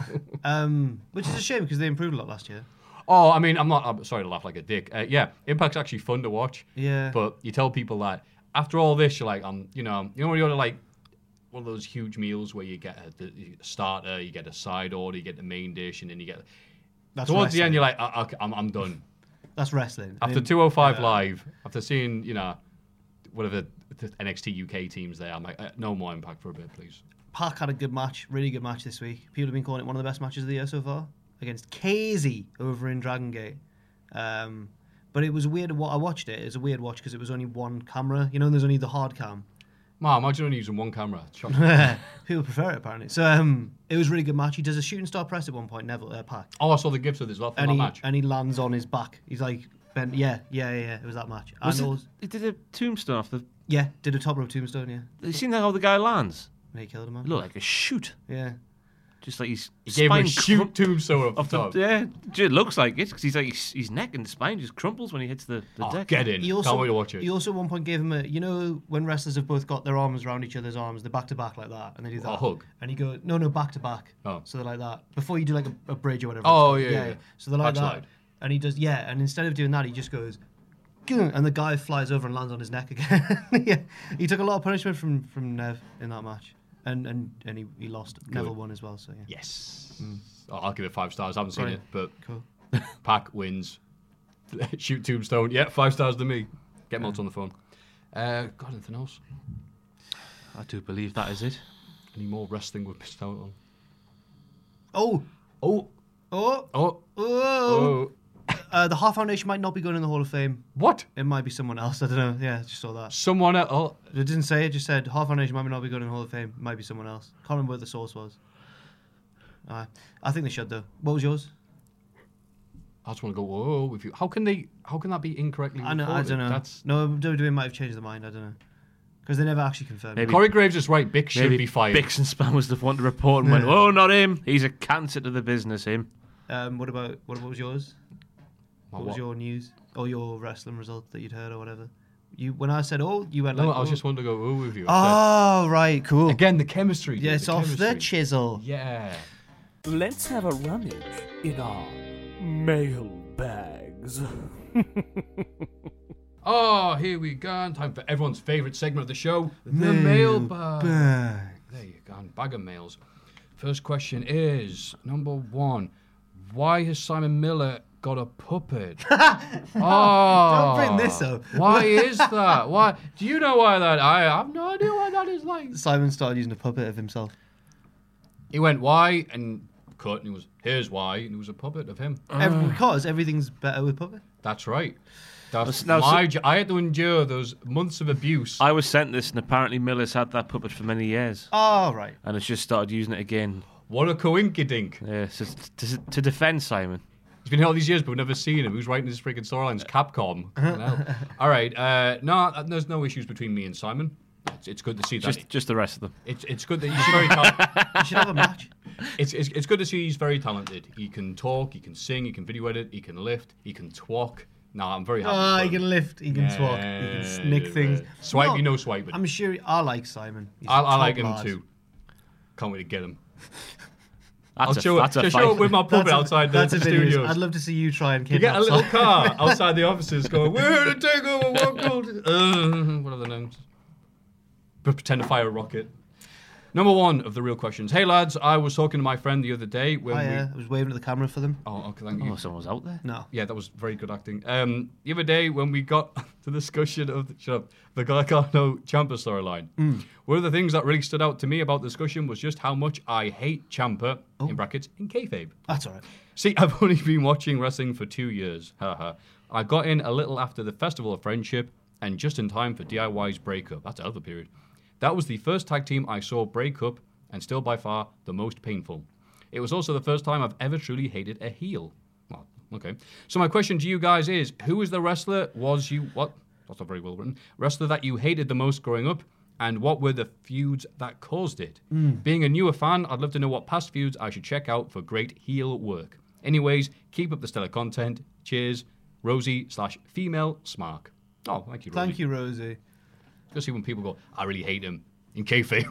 Which is a shame because they improved a lot last year. Oh, I mean, I'm sorry to laugh like a dick. Yeah, Impact's actually fun to watch. Yeah. But you tell people that after all this, you're like, you know when you order like one of those huge meals where you get a starter, you get a side order, you get the main dish, and then you get. That's Towards wrestling. the end, you're like, I'm done. That's wrestling. After 205 Live, after seeing, whatever the NXT UK teams there, I'm like, no more Impact for a bit, please. Pac had a good match, really good match this week. People have been calling it one of the best matches of the year so far against KZ over in Dragon Gate. But it was weird. I watched it. It was a weird watch because it was only one camera. You know, there's only the hard cam. Man, imagine only using one camera. Shocking. People prefer it apparently. So it was a really good match. He does a shooting star press at one point. Neville Pac. Oh, I saw the gifts of this lot from And that he match. and he lands on his back. He's like, bent. Yeah. It was that match. Was And it, also, he did a tombstone off the... yeah, did a top rope tombstone. Yeah, You seen how the guy lands? and he killed him. Man. It looked like a shoot. Yeah. Just like his He gave him a spine shoot tombstone off the top. Yeah, it looks like it because he's like his neck and spine just crumples when he hits the Oh, deck. get in. He also, Can't wait to watch it. He also at one point gave him a, when wrestlers have both got their arms around each other's arms, they're back to back like that, and they do that. A hug? And he goes, no, back to back. Oh. So they're like that. Before you do like a bridge or whatever. Oh, it's called. yeah. So they're like Backslide. that. And he does, and instead of doing that, he just goes, "Gah," and the guy flies over and lands on his neck again. Yeah. He took a lot of punishment from Nev in that match. And he lost. Neville won as well, so yeah. Yes. Oh, I'll give it 5 stars. I haven't seen Right. it, but Cool. Pac wins. Shoot tombstone. Yeah, 5 stars to me. Get Malt on the phone. God, anything else? I do believe that is it. Any more wrestling we've missed out on? Oh! Oh. Oh! Oh. Oh! Oh. The Hart Foundation might not be going in the Hall of Fame. What? It might be someone else. I don't know. Yeah, just saw that. Someone else. Oh. It didn't say. It just said Hart Foundation might not be going in the Hall of Fame. It might be someone else. Can't remember what the source was. I think they should though. What was yours? I just want to go, whoa, with you. How can that be incorrectly I know. I reported? don't know. That's... No, WWE might have changed their mind. I don't know because they never actually confirmed. Maybe. It. Corey Graves is right. Bick should Maybe be fired. Bix and Span was the one to report and went, "Oh, not him. He's a cancer to the business. Him." What was yours? What was what? your news or your wrestling result that you'd heard or whatever? When I said you went No, like. I was oh. just wanting to go, oh, with you. I Oh right, cool. said, again, the chemistry. dude, Yeah, it's the off the chemistry. chisel. Yeah. Let's have a rummage in our mail bags. Oh, here we go. Time for everyone's favourite segment of the show, the mailbag. There you go. Bag of mails. First question is, number 1, why has Simon Miller got a puppet? Oh, Don't bring this up. Why is that? Why? Do you know why that? I have no idea why that is like. Simon started using a puppet of himself. He went, why? And cut, and he was, here's why. And it was a puppet of him. Because everything's better with puppet. That's right. That's Now, I had to endure those months of abuse. I was sent this, and apparently Miller's had that puppet for many years, Oh right. and has just started using it again. What a coinkydink. Yeah, so to defend Simon. It's been here all these years, but we've never seen him. Who's writing his freaking storylines? Capcom. All right. No, there's no issues between me and Simon. It's good to see that. Just the rest of them. It's good that he's very talented. You should have a match. It's good to see he's very talented. He can talk, he can sing, he can video edit, he can lift, he can twalk. No, I'm very happy. Oh, for he him. can lift, he can swap, he can snick things. Swipe, you know swiping. I'm sure I like Simon. He's a I like top him lad. too. Can't wait to get him. That's Show up with my puppet outside the That's a video. studios. I'd love to see you try and You get kidnap a little Simon. car outside the offices going, we're to take over what called what are the names? Pretend to fire a rocket. Number one of the real questions. Hey, lads, I was talking to my friend the other day when I was waving at the camera for them. Oh, okay, thank you. Oh, someone was out there. No. Yeah, that was very good acting. The other day when we got to the discussion of the Gargano Ciampa storyline, one of the things that really stood out to me about the discussion was just how much I hate Ciampa, in brackets, in kayfabe. That's all right. See, I've only been watching wrestling for 2 years. I got in a little after the Festival of Friendship and just in time for DIY's breakup. That's another period. That was the first tag team I saw break up and still by far the most painful. It was also the first time I've ever truly hated a heel. Well, okay. So my question to you guys is, who is the wrestler That's not very well written. Wrestler that you hated the most growing up, and what were the feuds that caused it? Being a newer fan, I'd love to know what past feuds I should check out for great heel work. Anyways, keep up the stellar content. Cheers, Rosie/female Smark. Oh, thank you, Rosie. Thank you, Rosie. Especially when people go, I really hate him in kayfabe.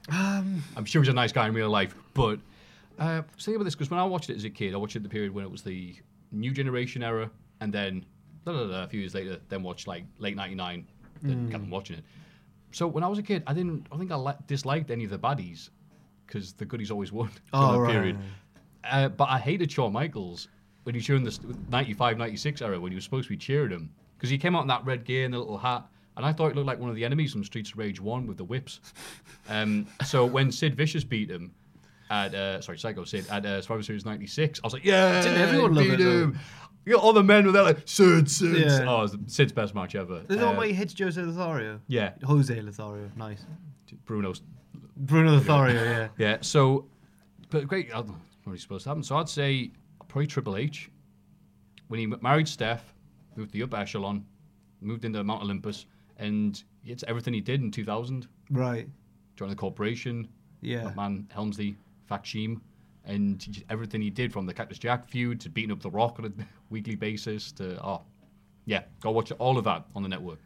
I'm sure he's a nice guy in real life, but think about this, because when I watched it as a kid, I watched it at the period when it was the New Generation era, and then a few years later, then watched like late '99, then kept on watching it. So when I was a kid, I think I disliked any of the baddies, because the goodies always won during that period. But I hated Shawn Michaels when he was during the 95, 96 era, when he was supposed to be cheering him, because he came out in that red gear and the little hat. And I thought it looked like one of the enemies from Streets of Rage 1 with the whips. So when Sid Vicious beat him Psycho Sid at Survivor Series 96, I was like, yeah, Didn't everyone love it, him. You got all the men with that, like, Sid. Yeah. Oh, it was Sid's best match ever. There's one where he hits Jose Lothario. Yeah. Jose Lothario, nice. Bruno Lothario, yeah. Yeah, so, but great, I don't know what he's supposed to happen. So I'd say probably Triple H. When he married Steph, moved to the upper echelon, moved into Mount Olympus, and it's everything he did in 2000. Right. Joined the corporation. Yeah. Man Helmsley, Fakshim, and everything he did from the Cactus Jack feud to beating up The Rock on a weekly basis to, go watch all of that on the network.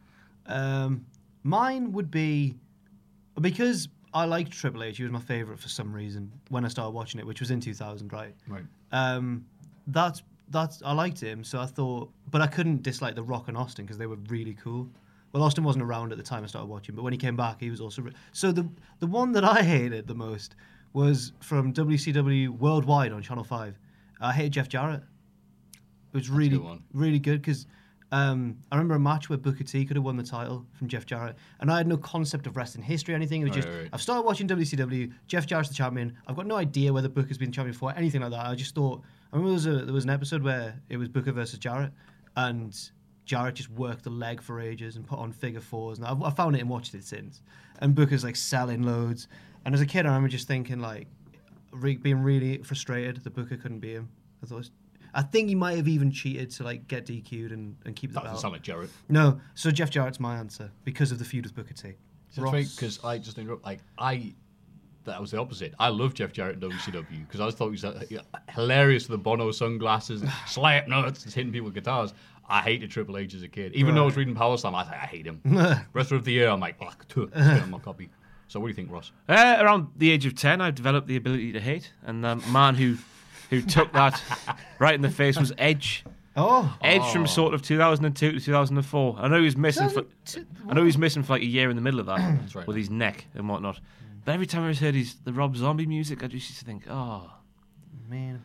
Mine would be, because I liked Triple H, he was my favourite for some reason when I started watching it, which was in 2000, right? Right. That's I liked him, so I thought, but I couldn't dislike The Rock and Austin because they were really cool. Well, Austin wasn't around at the time I started watching, but when he came back, he was also... So the one that I hated the most was from WCW Worldwide on Channel 5. I hated Jeff Jarrett. It was really, really good because I remember a match where Booker T could have won the title from Jeff Jarrett, and I had no concept of wrestling history or anything. It was I've started watching WCW, Jeff Jarrett's the champion. I've got no idea whether Booker's been champion before, anything like that. I just thought... I remember there was an episode where it was Booker versus Jarrett, and Jarrett just worked the leg for ages and put on figure fours. And I found it and watched it since. And Booker's like selling loads. And as a kid, I remember just thinking like, being really frustrated that Booker couldn't beat him. I think he might have even cheated to like get DQ'd and keep the belt. That doesn't sound like Jarrett. No, so Jeff Jarrett's my answer because of the feud with Booker T. Because I just interrupt. That was the opposite. I love Jeff Jarrett in WCW because I just thought he was hilarious with the Bono sunglasses, slap nuts, and hitting people with guitars. I hated Triple H as a kid. Even though I was reading Power Slam, I was like, I hate him. Rest of the year, I'm like, on my copy. So what do you think, Ross? Around the age of 10, I developed the ability to hate. And the man who took that right in the face was Edge. Edge from sort of 2002 to 2004. I know he was missing for like a year in the middle of that right, with his neck and whatnot. But every time I heard the Rob Zombie music, I just used to think, man.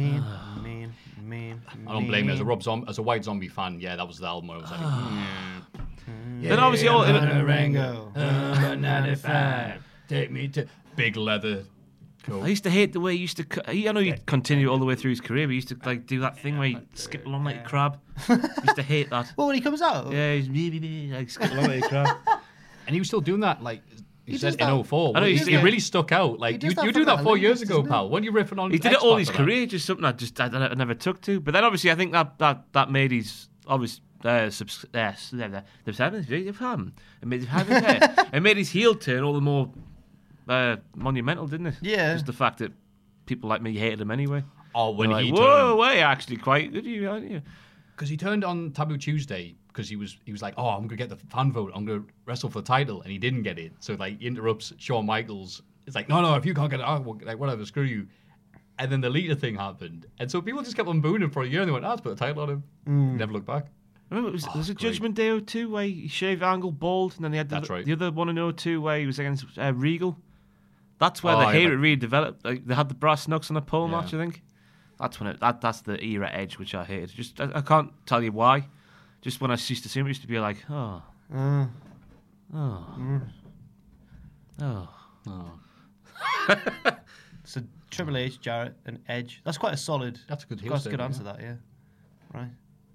I don't blame you. As a White Zombie fan, yeah, that was the album where I was like, Then obviously all Rango, 95, take me to big leather. Cool. I used to hate the way he used to. I know he continued all the way through his career, but he used to like do that thing where he skip along like a crab. Used to hate that. Well, when he comes out, yeah, he's like skip along like a crab. And he was still doing that, like. He said in 04. I know, he really stuck out. Like you do that 4 years ago, pal. When you riffing on, he did it all his career. Just something I never took to. But then obviously I think that made his obvious it made his heel turn all the more monumental, didn't it? Yeah. Just the fact that people like me hated him anyway. Oh, when he turned, wait, actually quite good, aren't you? Because he turned on Taboo Tuesday. Because he was like, I'm going to get the fan vote. I'm going to wrestle for the title. And he didn't get it. So, like, he interrupts Shawn Michaels. It's like, no, if you can't get it, like, whatever, screw you. And then the Lita thing happened. And so people just kept on booing him for a year. And they went, let's put a title on him. Never looked back. Remember, was it Judgment Day 02 where he shaved Angle bald? And then he had the other one in 02 where he was against Regal. That's where Oh, the yeah, hate but- it really developed. Like, they had the brass knucks on a pole Yeah. match, I think. That's when that's the era Edge, which I hated. Just I can't tell you why. Just when I used to see him, it used to be like, oh. So Triple H, Jarrett, and Edge. That's quite a solid. That's a good heel That's a good statement, answer. yeah. That, yeah. Right.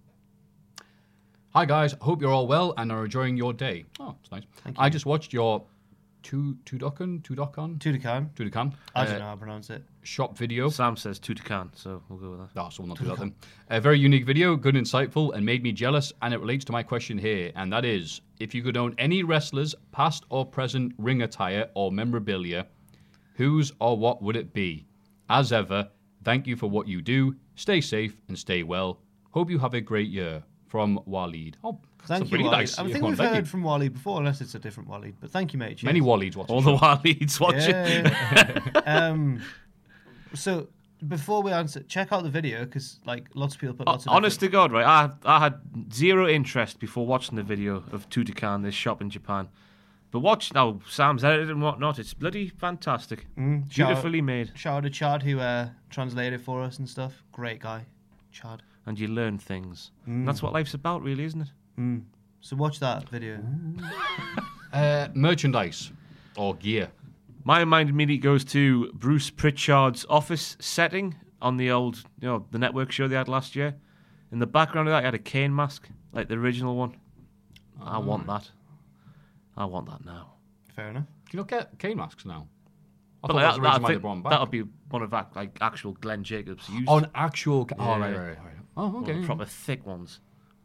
Hi guys, hope you're all well and are enjoying your day. Oh, it's nice. Thank I you. just watched your Tudokan Tudakan. I don't know how to pronounce it. shop video. Sam says Tutakan, so we'll go with that. Oh, so we'll not do that then. A very unique video, good and insightful, and made me jealous, and it relates to my question here, and that is, if you could own any wrestlers, past or present, ring attire or memorabilia, whose or what would it be? As ever, thank you for what you do, stay safe and stay well. Hope you have a great year. From Waleed. Oh, Thank that's you, a pretty Waleed. nice. I think one, we've thank you. heard from Waleed before, unless it's a different Waleed. But thank you, mate. Cheers. Many Waleeds watch All the the show. Waleeds watching. Yeah. So before we answer, check out the video because like lots of people put lots of. Honest to God, right? I had zero interest before watching the video of Tutakan, this shop in Japan. But watch now, Sam's edited and whatnot. It's bloody fantastic. Beautifully made. Shout out to Chad who translated for us and stuff. Great guy, Chad. And you learn things. And that's what life's about, really, isn't it? So watch that video. Merchandise or gear. My mind immediately goes to Bruce Pritchard's office setting on the old, the network show they had last year. In the background of that, he had a Kane mask, like the original one. I want that. I want that now. Fair enough. Do you not get cane masks now? I But thought like that was the reason why I they think brought them back. that'll be one of that, like actual Glenn Jacobs used. On actual... Oh, Yeah. right. Oh, One of okay. the proper thick ones.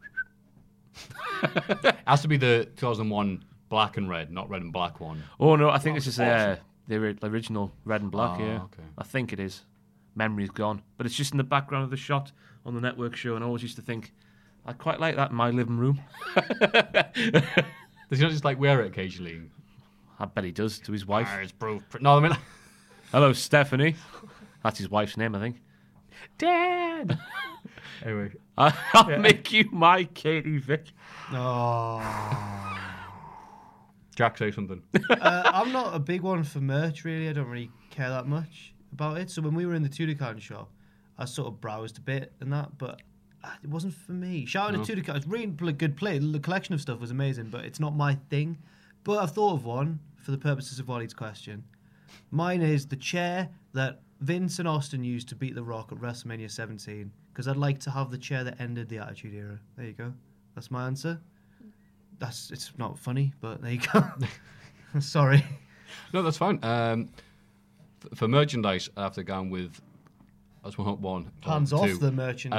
It has to be the 2001 black and red, not red and black one. Oh no, I think this is the original red and black. Oh, Yeah, okay. I think it is. Memory's gone, but it's just in the background of the shot on the network show, and I always used to think, I quite like that in my living room. Does he not just like wear it occasionally? I bet he does to his wife. It's Bruce. No, I mean... Hello, Stephanie. That's his wife's name, I think. Dad! Anyway. I'll make you my Katie Vick. Oh. Jack, say something. I'm not a big one for merch, really. I don't really care that much about it. So when we were in the Tudakan shop, I sort of browsed a bit and that, but it wasn't for me. Shout out to Tudakan. It's really good play. The collection of stuff was amazing, but it's not my thing. But I've thought of one for the purposes of Waleed's question. Mine is the chair that Vince and Austin used to beat The Rock at WrestleMania 17, because I'd like to have the chair that ended the Attitude Era. There you go. That's my answer. It's not funny, but there you go. Sorry. No, that's fine. For merchandise, I have to go with... That's one. Hands off the merchant.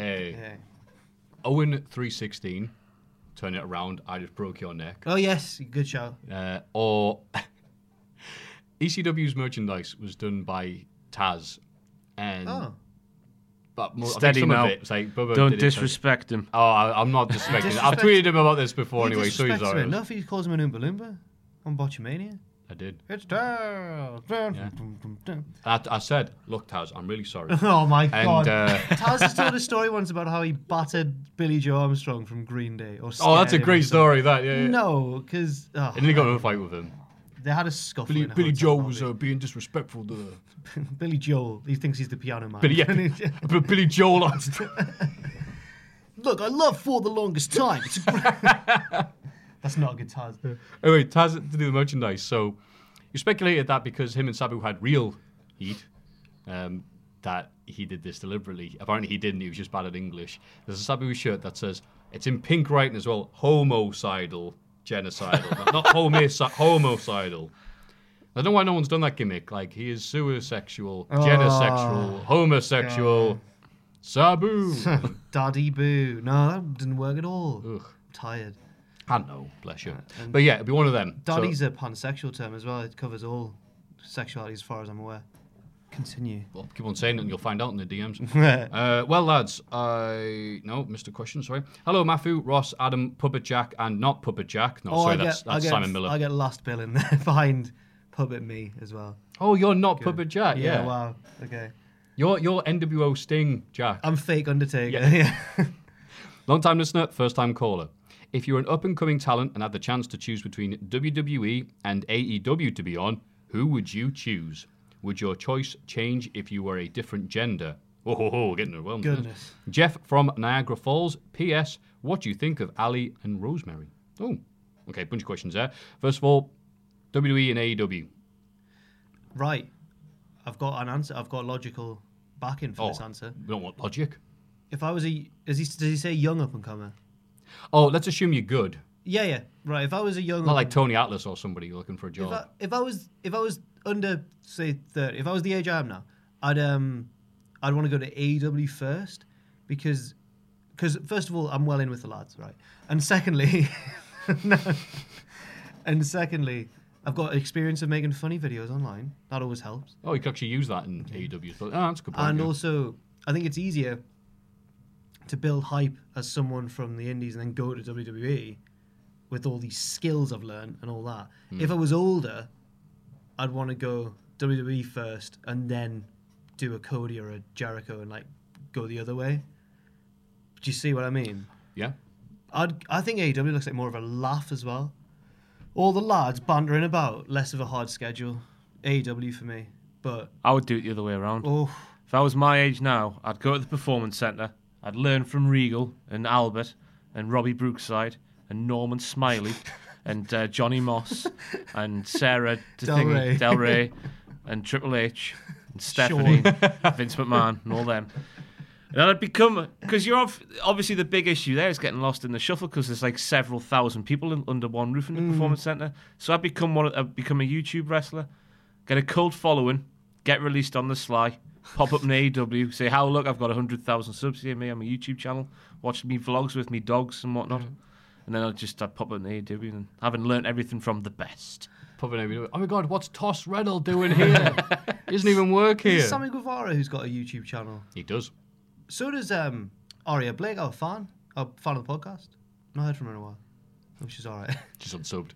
Owen 316. Turn it around. I just broke your neck. Oh, yes. Good shout. Or ECW's merchandise was done by Taz. And but more, Steady I think some now. of it was like, Bubba Don't did it, disrespect him. Oh, I'm not disrespecting. I've Disrespect- tweeted him about this before He anyway, so he's disrespects him alright. enough. He calls him an Oompa Loompa on Botchamania. I did. It's Taz. I said, look, Taz, I'm really sorry. Oh, my And God. Taz has told a story once about how he battered Billy Joe Armstrong from Green Day. Or oh, that's a scared him or great something. story. That yeah. No, because And then he got in a fight with him. they had a scuffle. in a Billy hotel Joe lobby. was being disrespectful to Billy Joel. He thinks he's the piano man. but Billy Joel. Look, I love For the Longest Time. It's a great... That's not a good Taz. Anyway, Taz to do the merchandise. So you speculated that because him and Sabu had real heat, that he did this deliberately. Apparently he didn't. He was just bad at English. There's a Sabu shirt that says, it's in pink writing as well, homicidal, genocidal. not homicidal. I don't know why no one's done that gimmick. Like, he is suisexual, genosexual, homosexual, Sabu. Daddy Boo. No, that didn't work at all. Ugh. I'm tired. I know, bless you. But yeah, it'd be one of them. Daddy's a pansexual term as well. It covers all sexuality as far as I'm aware. Continue. Well, keep on saying it and you'll find out in the DMs. Well, lads, missed a question, sorry. Hello, Matthew, Ross, Adam, Puppet Jack, and not Puppet Jack. No, sorry, that's Simon Miller. I get last bill in there behind Puppet Me as well. Oh, you're not Puppet Jack, yeah. Wow. Okay. You're NWO Sting Jack. I'm fake Undertaker. Yeah. Long time listener, first time caller. If you're an up and coming talent and had the chance to choose between WWE and AEW to be on, Who would you choose? Would your choice change if you were a different gender? Oh, getting overwhelmed. Goodness. Jeff from Niagara Falls. P.S. What do you think of Ali and Rosemary? Oh, okay, bunch of questions there. First of all, WWE and AEW. Right. I've got an answer. I've got logical backing for this answer. We don't want logic. If I was does he say young up and comer? Oh, let's assume you're good. Yeah. Right. If I was a young, Not like Tony Atlas or somebody looking for a job. if I was under say 30, if I was the age I am now, I'd want to go to AEW first because first of all I'm well in with the lads, right? And secondly, I've got experience of making funny videos online. That always helps. Oh, you could actually use that in AEW. But that's a good point. And yeah. also, I think it's easier to build hype as someone from the indies and then go to WWE with all these skills I've learned and all that. If I was older, I'd want to go WWE first and then do a Cody or a Jericho and like go the other way. Do you see what I mean? Yeah. I think AEW looks like more of a laugh as well. All the lads bantering about, less of a hard schedule. AEW for me, but I would do it the other way around. oh, If I was my age now, I'd go to the Performance Centre. I'd learn from Regal and Albert and Robbie Brookside and Norman Smiley and Johnny Moss and Sarah Del Rey and Triple H and Stephanie, Vince McMahon and all them. And I'd become, because you're obviously the big issue there is getting lost in the shuffle because there's like several thousand people under one roof in the Performance Centre. So I'd become a YouTube wrestler, get a cult following, get released on the sly, pop up in AEW, say, "How look, I've got 100,000 subs here, me on my YouTube channel, watch me vlogs with me dogs and whatnot," and then I'd pop up in AEW and having learnt everything from the best. Probably nobody. Oh my God, what's Toss Riddle doing here? He doesn't even work here. It's Sammy Guevara who's got a YouTube channel. He does. So does Aria Blake, our fan of the podcast. Not heard from her in a while. Hope she's all right. Just unsubbed.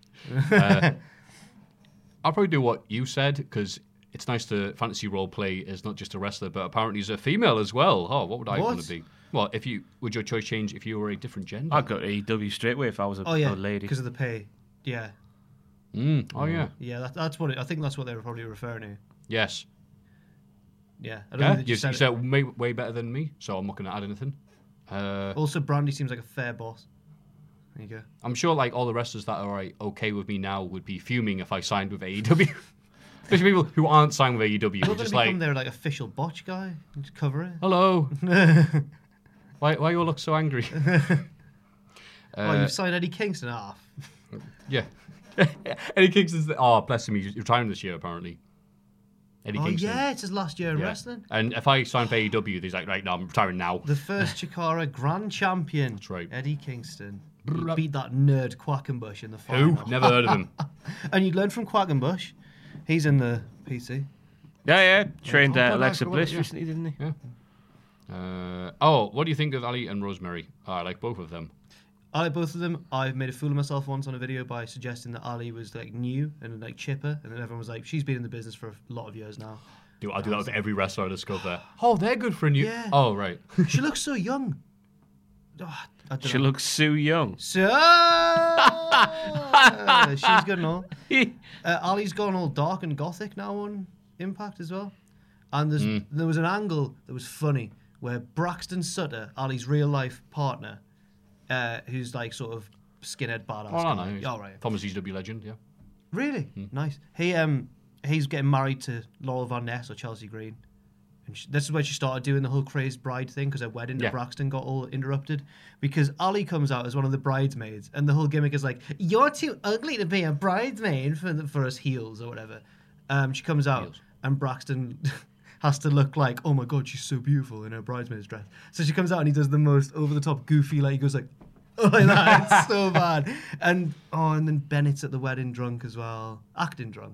I'll probably do what you said because it's nice to fantasy role play as not just a wrestler, but apparently as a female as well. Oh, what would I want to be? Well, would your choice change if you were a different gender? I'd go to AEW straight away if I was a lady. Because of the pay. Yeah. Oh yeah. Yeah, that's what I think that's what they were probably referring to. Yes. Yeah. I don't know that you said way better than me, so I'm not going to add anything. Also, Brandy seems like a fair boss. There you go. I'm sure like all the wrestlers that are okay with me now would be fuming if I signed with AEW. Especially people who aren't signed with AEW. You're just become their like official botch guy and just cover it. Hello. Why you all look so angry? You've signed Eddie Kingston off. Yeah. Eddie Kingston's bless him, he's retiring this year apparently. Eddie Kingston. Yeah, it's his last year in wrestling. And if I sign for AEW, he's like, right, no, I'm retiring now. The first Chikara Grand Champion. That's right. Eddie Kingston. He beat that nerd Quackenbush in the final. Who? Never heard of him. And you'd learn from Quackenbush. He's in the PC. Yeah. Trained Alexa Bliss recently, didn't he? Yeah. What do you think of Ali and Rosemary? I like both of them. I like both of them. I've made a fool of myself once on a video by suggesting that Ali was like new and like chipper, and then everyone was like, "She's been in the business for a lot of years now." I do that with every wrestler I discover. Oh, they're good for a new. Yeah. Oh, right. She looks so young. She looks so young. So she's good and all. Ali's gone all dark and gothic now on Impact as well. And there was an angle that was funny where Braxton Sutter, Ali's real life partner, who's like sort of skinhead badass. Oh, no. All right. Thomas EW legend, yeah. Really? Nice. He's getting married to Laurel Van Ness or Chelsea Green. And this is when she started doing the whole crazed bride thing because her wedding to Braxton got all interrupted because Ali comes out as one of the bridesmaids and the whole gimmick is like, "You're too ugly to be a bridesmaid for us heels or whatever." She comes out and Braxton has to look like, "Oh my God, she's so beautiful in her bridesmaid's dress." So she comes out and he does the most over-the-top goofy, like he goes like, "Oh, like that." It's so bad. And then Bennett's at the wedding drunk as well, acting drunk.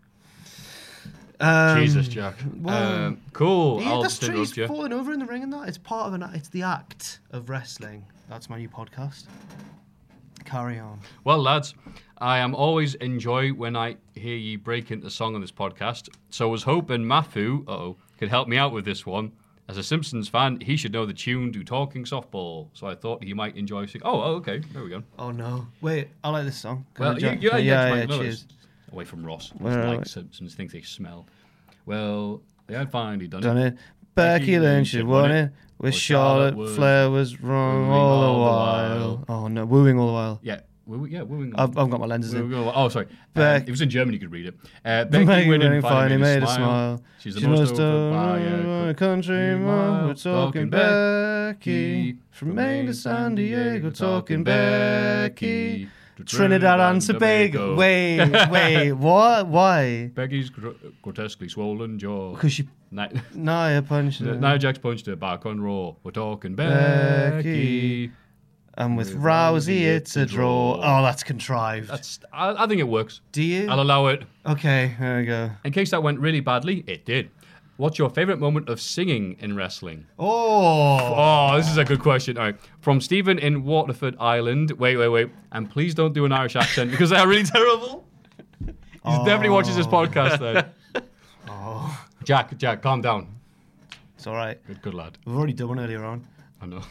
Jesus, Jack. Cool. Yeah, I'll that's true. He's you. falling over in the ring and that. It's part of it's the act of wrestling. That's my new podcast. Carry on. Well, lads, I am always enjoy when I hear ye break into song on this podcast. So I was hoping Mafu, could help me out with this one. As a Simpsons fan, he should know the tune to Talking Softball. So I thought he might enjoy singing. Oh, okay. There we go. Oh, no. Wait, I like this song. Well, yeah, cheers. away from Ross. Well, Like some things they smell. Well, they had finally done Done it. it. Becky Lynch had won it. With Charlotte Flair was wrong all the while. Oh no, wooing all the while. Yeah. Wooing. I've got my lenses in. Oh, sorry. Beck- It was in German. You could read it. Becky Becky winning winning finally made a smile. smile. She's the She most must over have country mile. We're talking Becky. From Maine to San Diego, talking Becky. Trinidad and Tobago. Wait, what? Why? Becky's grotesquely swollen jaw. Because she Nia punched her. Nia Jax punched her back on Raw. We're talking Becky. And with Rousey, it's a draw. Oh, that's contrived. I think it works. Do you? I'll allow it. Okay, there we go. In case that went really badly, it did. What's your favourite moment of singing in wrestling? Oh, this is a good question. All right. From Stephen in Waterford Island. Wait. And please don't do an Irish accent because they are really terrible. He definitely watches this podcast then. Jack, calm down. it's all right. Good lad. We've already done one earlier on. I know.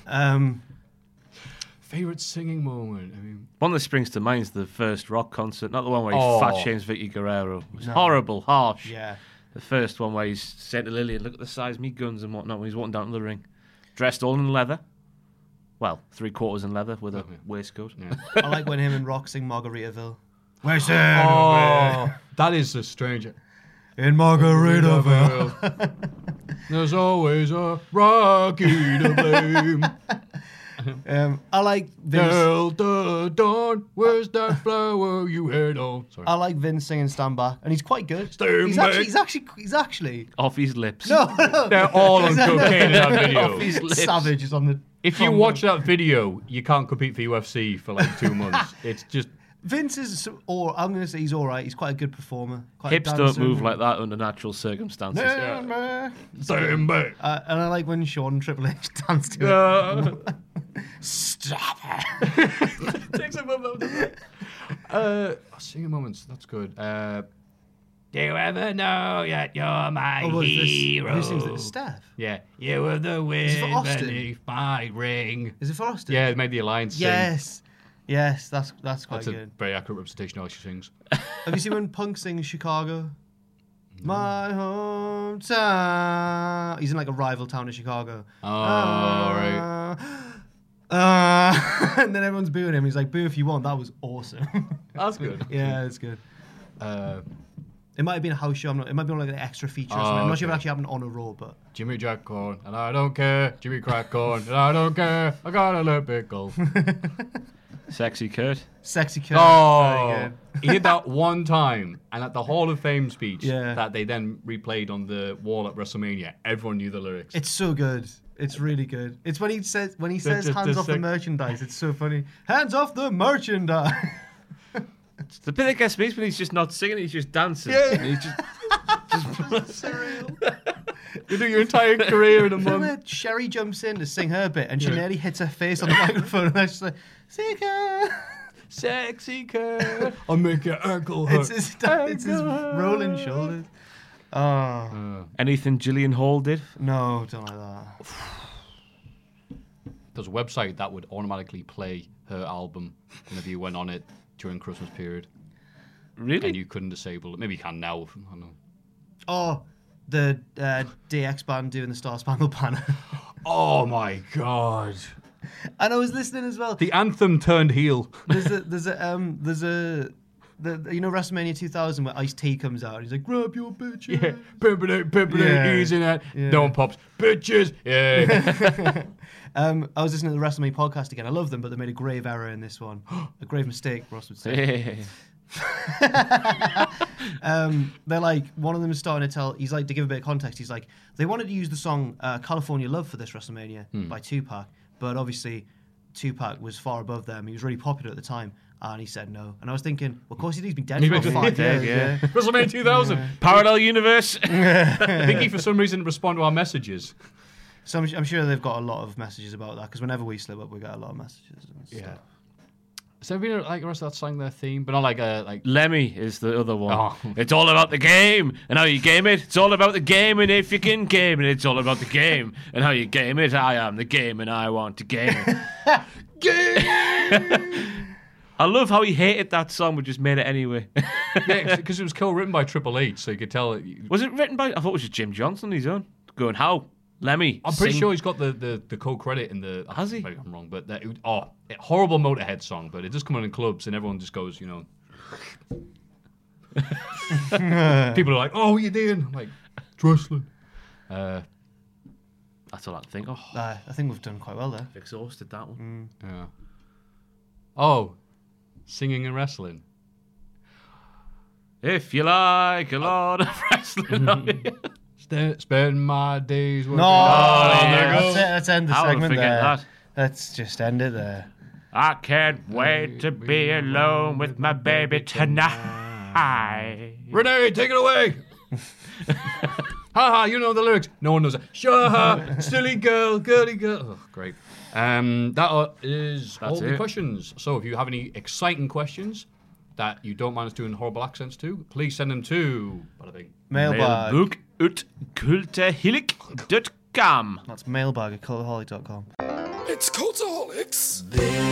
Favourite singing moment? I mean, One that springs to mind is the first Rock concert, not the one where he fat shames Vicky Guerrero. It was No. horrible, harsh. Yeah. The first one where he's said to Lillian, look at the size of me guns and whatnot when he's walking down to the ring. Dressed all in leather. Well, 3/4 in leather with a waistcoat. yeah. I like when him and Rock sing Margaritaville. Where's That is a strange. in Margaritaville. There's always a Rocky to blame. I like Vince. Delta Dawn, where's that flower you had on? Sorry. I like Vince singing "Stand Back," and he's quite good. Stand he's Back. He's actually. Off his lips. No. They're all on cocaine in that Off video. his lips. Savage is on the. If you watch that video, you can't compete for UFC for like 2 months. It's just Vince is, or I'm going to say he's all right. He's quite a good performer. Quite a Hips don't dancer. move like that under natural circumstances. stand back. And I like when Shawn and Triple H dance to it. Stop it. Takes a moment. Singing moments, that's good. Do you ever know that you're my hero? Who sings it? Steph. Yeah, you were the it wind for Austin? beneath my ring. Is it for Austin? Yeah, they made the Alliance sing. Yes, that's quite That's a good. very accurate representation of how she sings. Have you seen when Punk sings Chicago? My hometown. He's in like a rival town of Chicago. Right. And then everyone's booing him. He's like, boo if you want. That was awesome. That's good. Yeah, it's good. It might have been a house show. It might be on like an extra feature or something. I'm not sure if it actually happened on a Raw, but Jimmy Jack Corn, and I don't care. Jimmy Crack Corn, and I don't care. I got a little pickle. Sexy Kurt. Sexy Kurt. Oh, Very good. he did that one time, and at the Hall of Fame speech Yeah. that they then replayed on the wall at WrestleMania, everyone knew the lyrics. It's so good. It's really good. It's when he says hands off the sick- merchandise. It's so funny. Hands off the merchandise. The bit that gets me is when he's just not singing, he's just dancing. Yeah. He's just Surreal. You do your entire career in a You know month. where Sherry jumps in to sing her bit and she nearly hits her face on the microphone and then she's like, Sika. Sexy Kurt, I'll make your ankle hurt. It's his rolling shoulders. Oh, anything Gillian Hall did. no, don't like that. There's a website that would automatically play her album whenever you went on it during Christmas period, Really? and you couldn't disable it. Maybe you can now. I don't know. Oh, the DX band doing the Star Spangled Banner. Oh my god! And I was listening as well. The anthem turned heel. There's a you know WrestleMania 2000 where Ice-T comes out and he's like, grab your bitches. Yeah, pimpin' Yeah. it, easy that. Yeah. No one pops. Bitches. Yeah. I was listening to the WrestleMania podcast again. I love them, but they made a grave error in this one. A grave mistake, Ross would say. They're like, one of them is starting to tell, he's like, to give a bit of context, he's like, they wanted to use the song California Love for this WrestleMania by Tupac, but obviously Tupac was far above them. He was really popular at the time, and he said no. And I was thinking, well, of course he's been dead for about 5 years. yeah. WrestleMania 2000. Parallel universe. I think he, for some reason, responded to our messages. So I'm sure they've got a lot of messages about that, because whenever we slip up, we get a lot of messages. And stuff. Yeah. Has there been like a wrestler that sang their theme, but not like a like? Lemmy is the other one. Oh. It's all about the game and how you game it. It's all about the game and if you can game it. It's all about the game and how you game it. I am the game and I want to game it. I love how he hated that song, but just made it anyway. Yeah, because it was co-written by Triple H, so you could tell. Was it written by? I thought it was just Jim Johnson on his own. Going, how? Lemmy. I'm pretty sing. sure he's got the co-credit in the. Has he? Maybe I'm wrong, but horrible Motorhead song, but it does come on in clubs and everyone just goes, People are like, "Oh, what you doing?" I'm like, "Wrestling." That's all I think. Oh, I think we've done quite well there. exhausted that one. Yeah. Oh, singing and wrestling. If you like a lot of wrestling. Spend my days working. No, yeah. let's end the How would I segment forget there. that? Let's just end it there. I can't wait to be alone with my baby tonight. Renee, take it away. Ha, you know the lyrics. No one knows it. Sure, silly girl, girly girl. Oh, great. That is all the it. questions. So if you have any exciting questions that you don't mind us doing horrible accents to, please send them to Mailbag. Mailbook@cultaholic.com. That's mailbag@cultaholic.com. It's Cultaholics.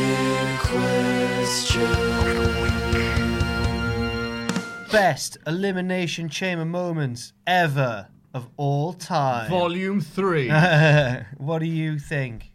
Best Elimination Chamber moments ever of all time. Volume 3. What do you think?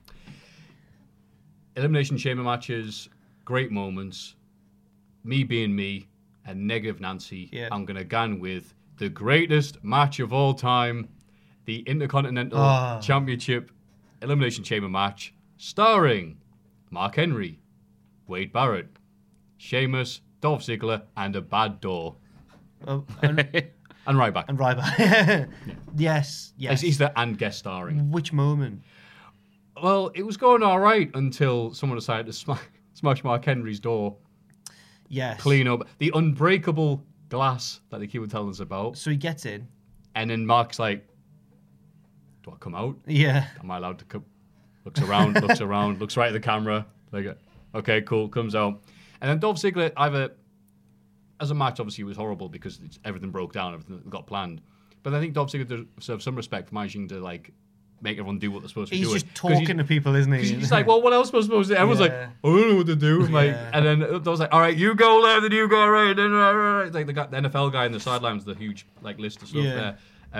Elimination Chamber matches, great moments. Me being me and Negative Nancy, Yeah. I'm going to gun with the greatest match of all time, the Intercontinental Championship Elimination Chamber match, starring Mark Henry, Wade Barrett, Sheamus, Dolph Ziggler, and a bad door. Oh, and Ryback. Ryback. Yes. He's the and guest starring. Which moment? Well, it was going all right until someone decided to smash Mark Henry's door, Yes. clean up the unbreakable glass that they keep on telling us about. So he gets in. And then Mark's like, do I come out? Yeah. Am I allowed to come? Looks around, looks right at the camera. Like, okay, cool, comes out. And then Dolph Ziggler, as a match, obviously, it was horrible because everything broke down, everything got planned. But I think Dolph Ziggler deserves some respect for managing to, make everyone do what they're supposed to be doing. He's just talking to people, isn't he? He's like, well, what else was I supposed to do? Everyone's like, I don't know what to do. And then I was like, all right, you go left and you go right. And like the NFL guy in the sidelines, the huge list of stuff there.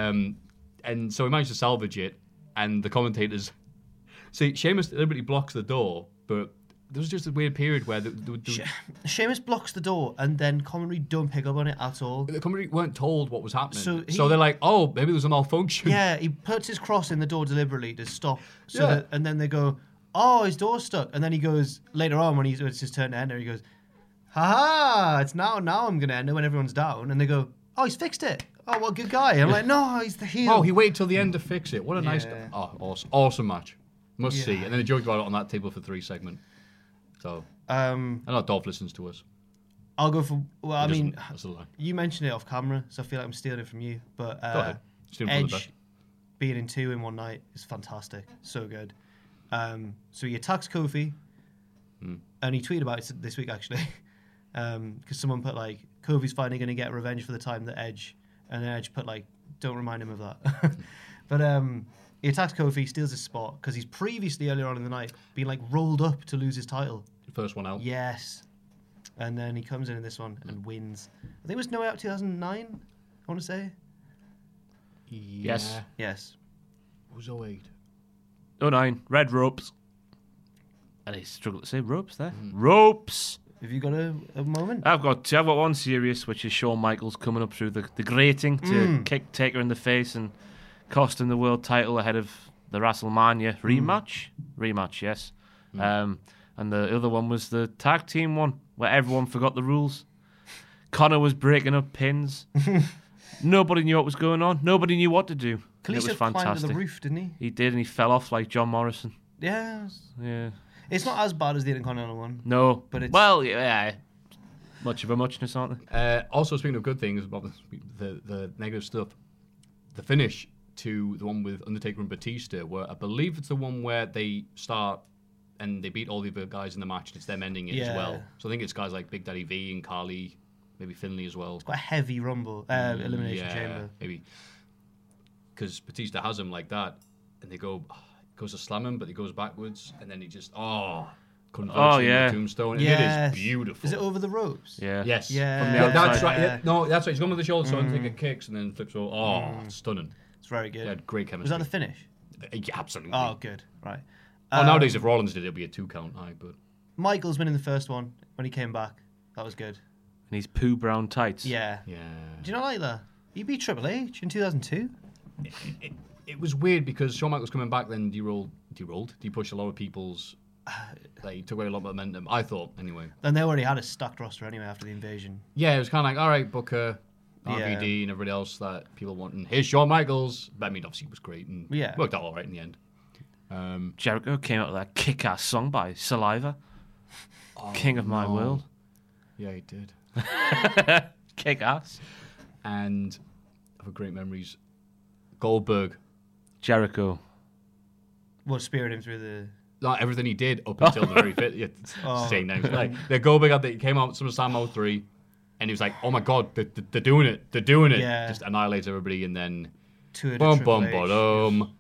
And so he managed to salvage it. And the commentators, see, Sheamus deliberately blocks the door, but there was just a weird period where Sheamus blocks the door and then commentary don't pick up on it at all. the commentary weren't told what was happening. So they're like, oh, maybe there was a malfunction. Yeah, he puts his cross in the door deliberately to stop. And then they go, oh, his door's stuck. And then he goes, later on when it's his turn to enter, he goes, ha, it's now I'm going to enter when everyone's down. And they go, oh, he's fixed it. Oh, what a good guy. I'm like, no, he's the heel. Oh, he waited till the end to fix it. What a nice... Oh, awesome match. Must see. And then they joked about it on that Table for 3 segment. So, I know Dolph listens to us. I'll go for... Well, That's a lie. you mentioned it off camera, so I feel like I'm stealing it from you. But Go ahead. Steal from the best. Edge being in 2 in one night is fantastic. So good. So he attacks Kofi, and he tweeted about it this week, actually. Because someone put, Kofi's finally going to get revenge for the time that Edge... And then Edge put, don't remind him of that. But he attacks Kofi, steals his spot, because he's previously, earlier on in the night, been, rolled up to lose his title. First one out. Yes. And then he comes in this one and wins. I think it was No Way Out 2009, I want to say. Yes. Yes. It was 08. 09. Red ropes. And I struggle to say ropes there. Ropes. Have you got a moment? I've got two. I've got one serious, which is Shawn Michaels coming up through the grating to kick Taker in the face and cost him the world title ahead of the WrestleMania rematch, yes. And the other one was the tag team one, where everyone forgot the rules. Connor was breaking up pins. Nobody knew what was going on. Nobody knew what to do. And it was Kalisto climbed to fantastic. the roof, didn't he? He did, and he fell off like John Morrison. Yeah. Yeah. It's not as bad as the Intercontinental one. No. But it's... Well, yeah. Much of a muchness, aren't they? Also, speaking of good things, about the negative stuff, the finish to the one with Undertaker and Batista, where I believe it's the one where they start and they beat all the other guys in the match, and it's them ending it as well. So I think it's guys like Big Daddy V and Carly, maybe Finlay as well. It's quite a heavy rumble, elimination chamber. Maybe. Because Batista has him like that, and they goes to slam him, but he goes backwards, and then he just, converging the tombstone. And Yes. it is beautiful. Is it over the ropes? Yeah. Yes. Yeah. From the Yeah, that's outside. right. Yeah. No, that's right. He's going with the shoulder, so I think it kicks and then flips over. Oh, it's stunning. It's very good. They had great chemistry. Was that the finish? Yeah, absolutely. Oh, good. Right. Nowadays, if Rollins did it, it'd be a 2 count. But Michaels winning the first one when he came back. That was good. And he's poo brown tights. Yeah. yeah. Do you not like that? He beat Triple H in 2002. It was weird because Shawn Michaels coming back then pushed a lot of people's. He took away a lot of momentum. I thought, anyway. Then they already had a stacked roster anyway after the invasion. Yeah, it was kind of like, all right, Booker, RVD, and everybody else that people want. And here's Shawn Michaels. But, I mean, obviously, it was great and worked out all right in the end. Jericho came out with that kick-ass song by Saliva. King of My World. Yeah, he did. Kick-ass. And other great memories. Goldberg. Jericho. What, speared him through the... Not everything he did up until the very fit. Yeah, same names. Like, the Goldberg he came out SummerSlam 03, and he was like, "Oh my God, they're doing it! They're doing it!" Yeah. Just annihilates everybody, and then Bum, bum, bum.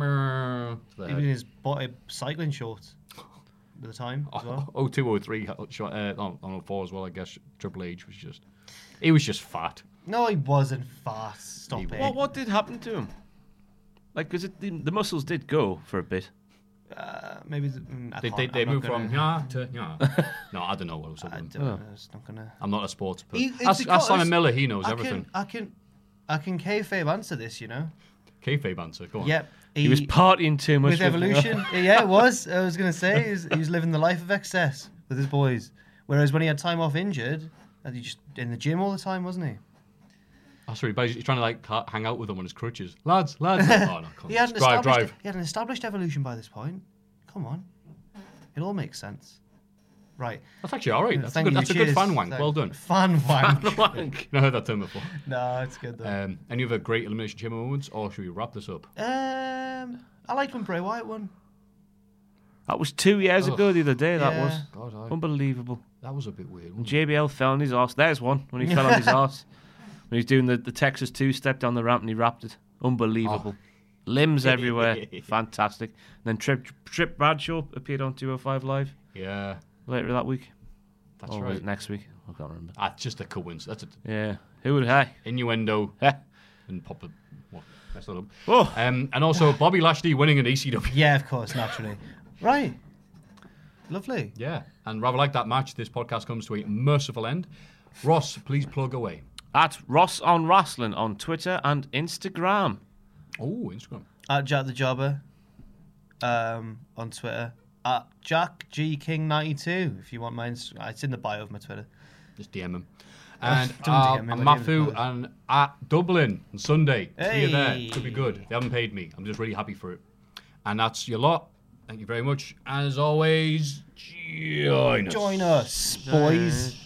Even his cycling shorts at the time as well. 02, 03, on 04 as well. I guess Triple H was just, he was just fat. No, he wasn't fat. Stop it. What did happen to him? Like, because the muscles did go for a bit. Maybe they moved from to No, I don't know what was up with him. It's not gonna. I'm not a sports person. That's Simon Miller. He knows everything. I can kayfabe answer this. You know. Kayfabe answer. Go on. Yep. He was partying too much with Evolution. Yeah, it was. I was gonna say he was living the life of excess with his boys. Whereas when he had time off injured, he just in the gym all the time, wasn't he? Oh, sorry, but he's trying to like hang out with them on his crutches. Lads. Oh, no, he hadn't drive. He had an established Evolution by this point. Come on. It all makes sense. Right. That's actually all right. That's a good fan wank. Well done. Fan wank. Never heard that term before. No, it's good though. Any other great Elimination Chamber moments, or should we wrap this up? I liked when Bray Wyatt won. That was 2 years ago the other day. That was God, unbelievable. That was a bit weird. And JBL fell on his arse. There's one when he fell on his arse. When he's doing the Texas 2-step down the ramp and he wrapped it. Unbelievable. Limbs everywhere. Fantastic. And then Trip Bradshaw appeared on 205 Live. Yeah. Later that week. That's or right. was it next week? I can't remember. That's just a coincidence. That's Yeah. Who would have? innuendo Yeah. and pop it. Mess that up. Oh. And also Bobby Lashley winning an ECW. Yeah, of course, naturally. Right. Lovely. Yeah. And rather like that match, this podcast comes to a merciful end. Ross, please plug away. At Ross on Wrestling on Twitter and Instagram. Oh, Instagram. At Jack the Jobber on Twitter. At Jack G King 92 if you want my Instagram. It's in the bio of my Twitter. Just DM him. And Don't DM him, I'm I DM Matthew him. and at Dublin on Sunday. See you there. Hey. Could be good. They haven't paid me. I'm just really happy for it. And that's your lot. Thank you very much. As always, join us. Join us, boys.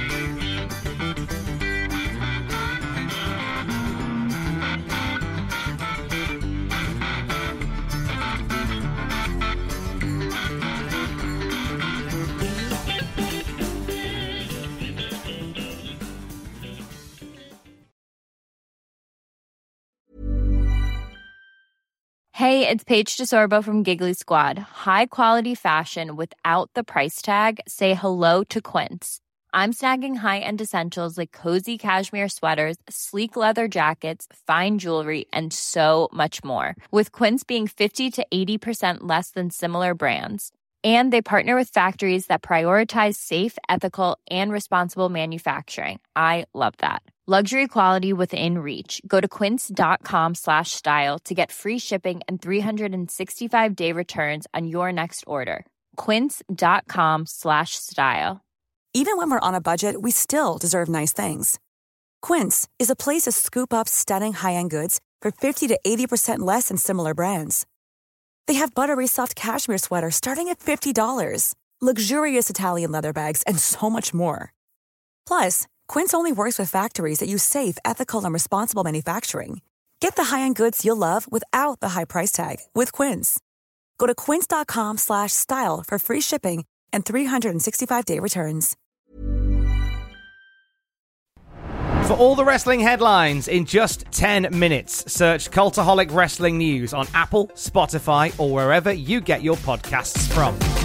Hey, it's Paige DeSorbo from Giggly Squad. High quality fashion without the price tag. Say hello to Quince. I'm snagging high-end essentials like cozy cashmere sweaters, sleek leather jackets, fine jewelry, and so much more. With Quince being 50 to 80% less than similar brands. And they partner with factories that prioritize safe, ethical, and responsible manufacturing. I love that. Luxury quality within reach. Go to quince.com/style to get free shipping and 365-day returns on your next order. Quince.com/style. Even when we're on a budget, we still deserve nice things. Quince is a place to scoop up stunning high-end goods for 50 to 80% less than similar brands. They have buttery soft cashmere sweaters starting at $50, luxurious Italian leather bags, and so much more. Plus, Quince only works with factories that use safe, ethical, and responsible manufacturing. Get the high-end goods you'll love without the high price tag with Quince. Go to quince.com/style for free shipping and 365-day returns. For all the wrestling headlines in just 10 minutes, search Cultaholic Wrestling News on Apple, Spotify, or wherever you get your podcasts from.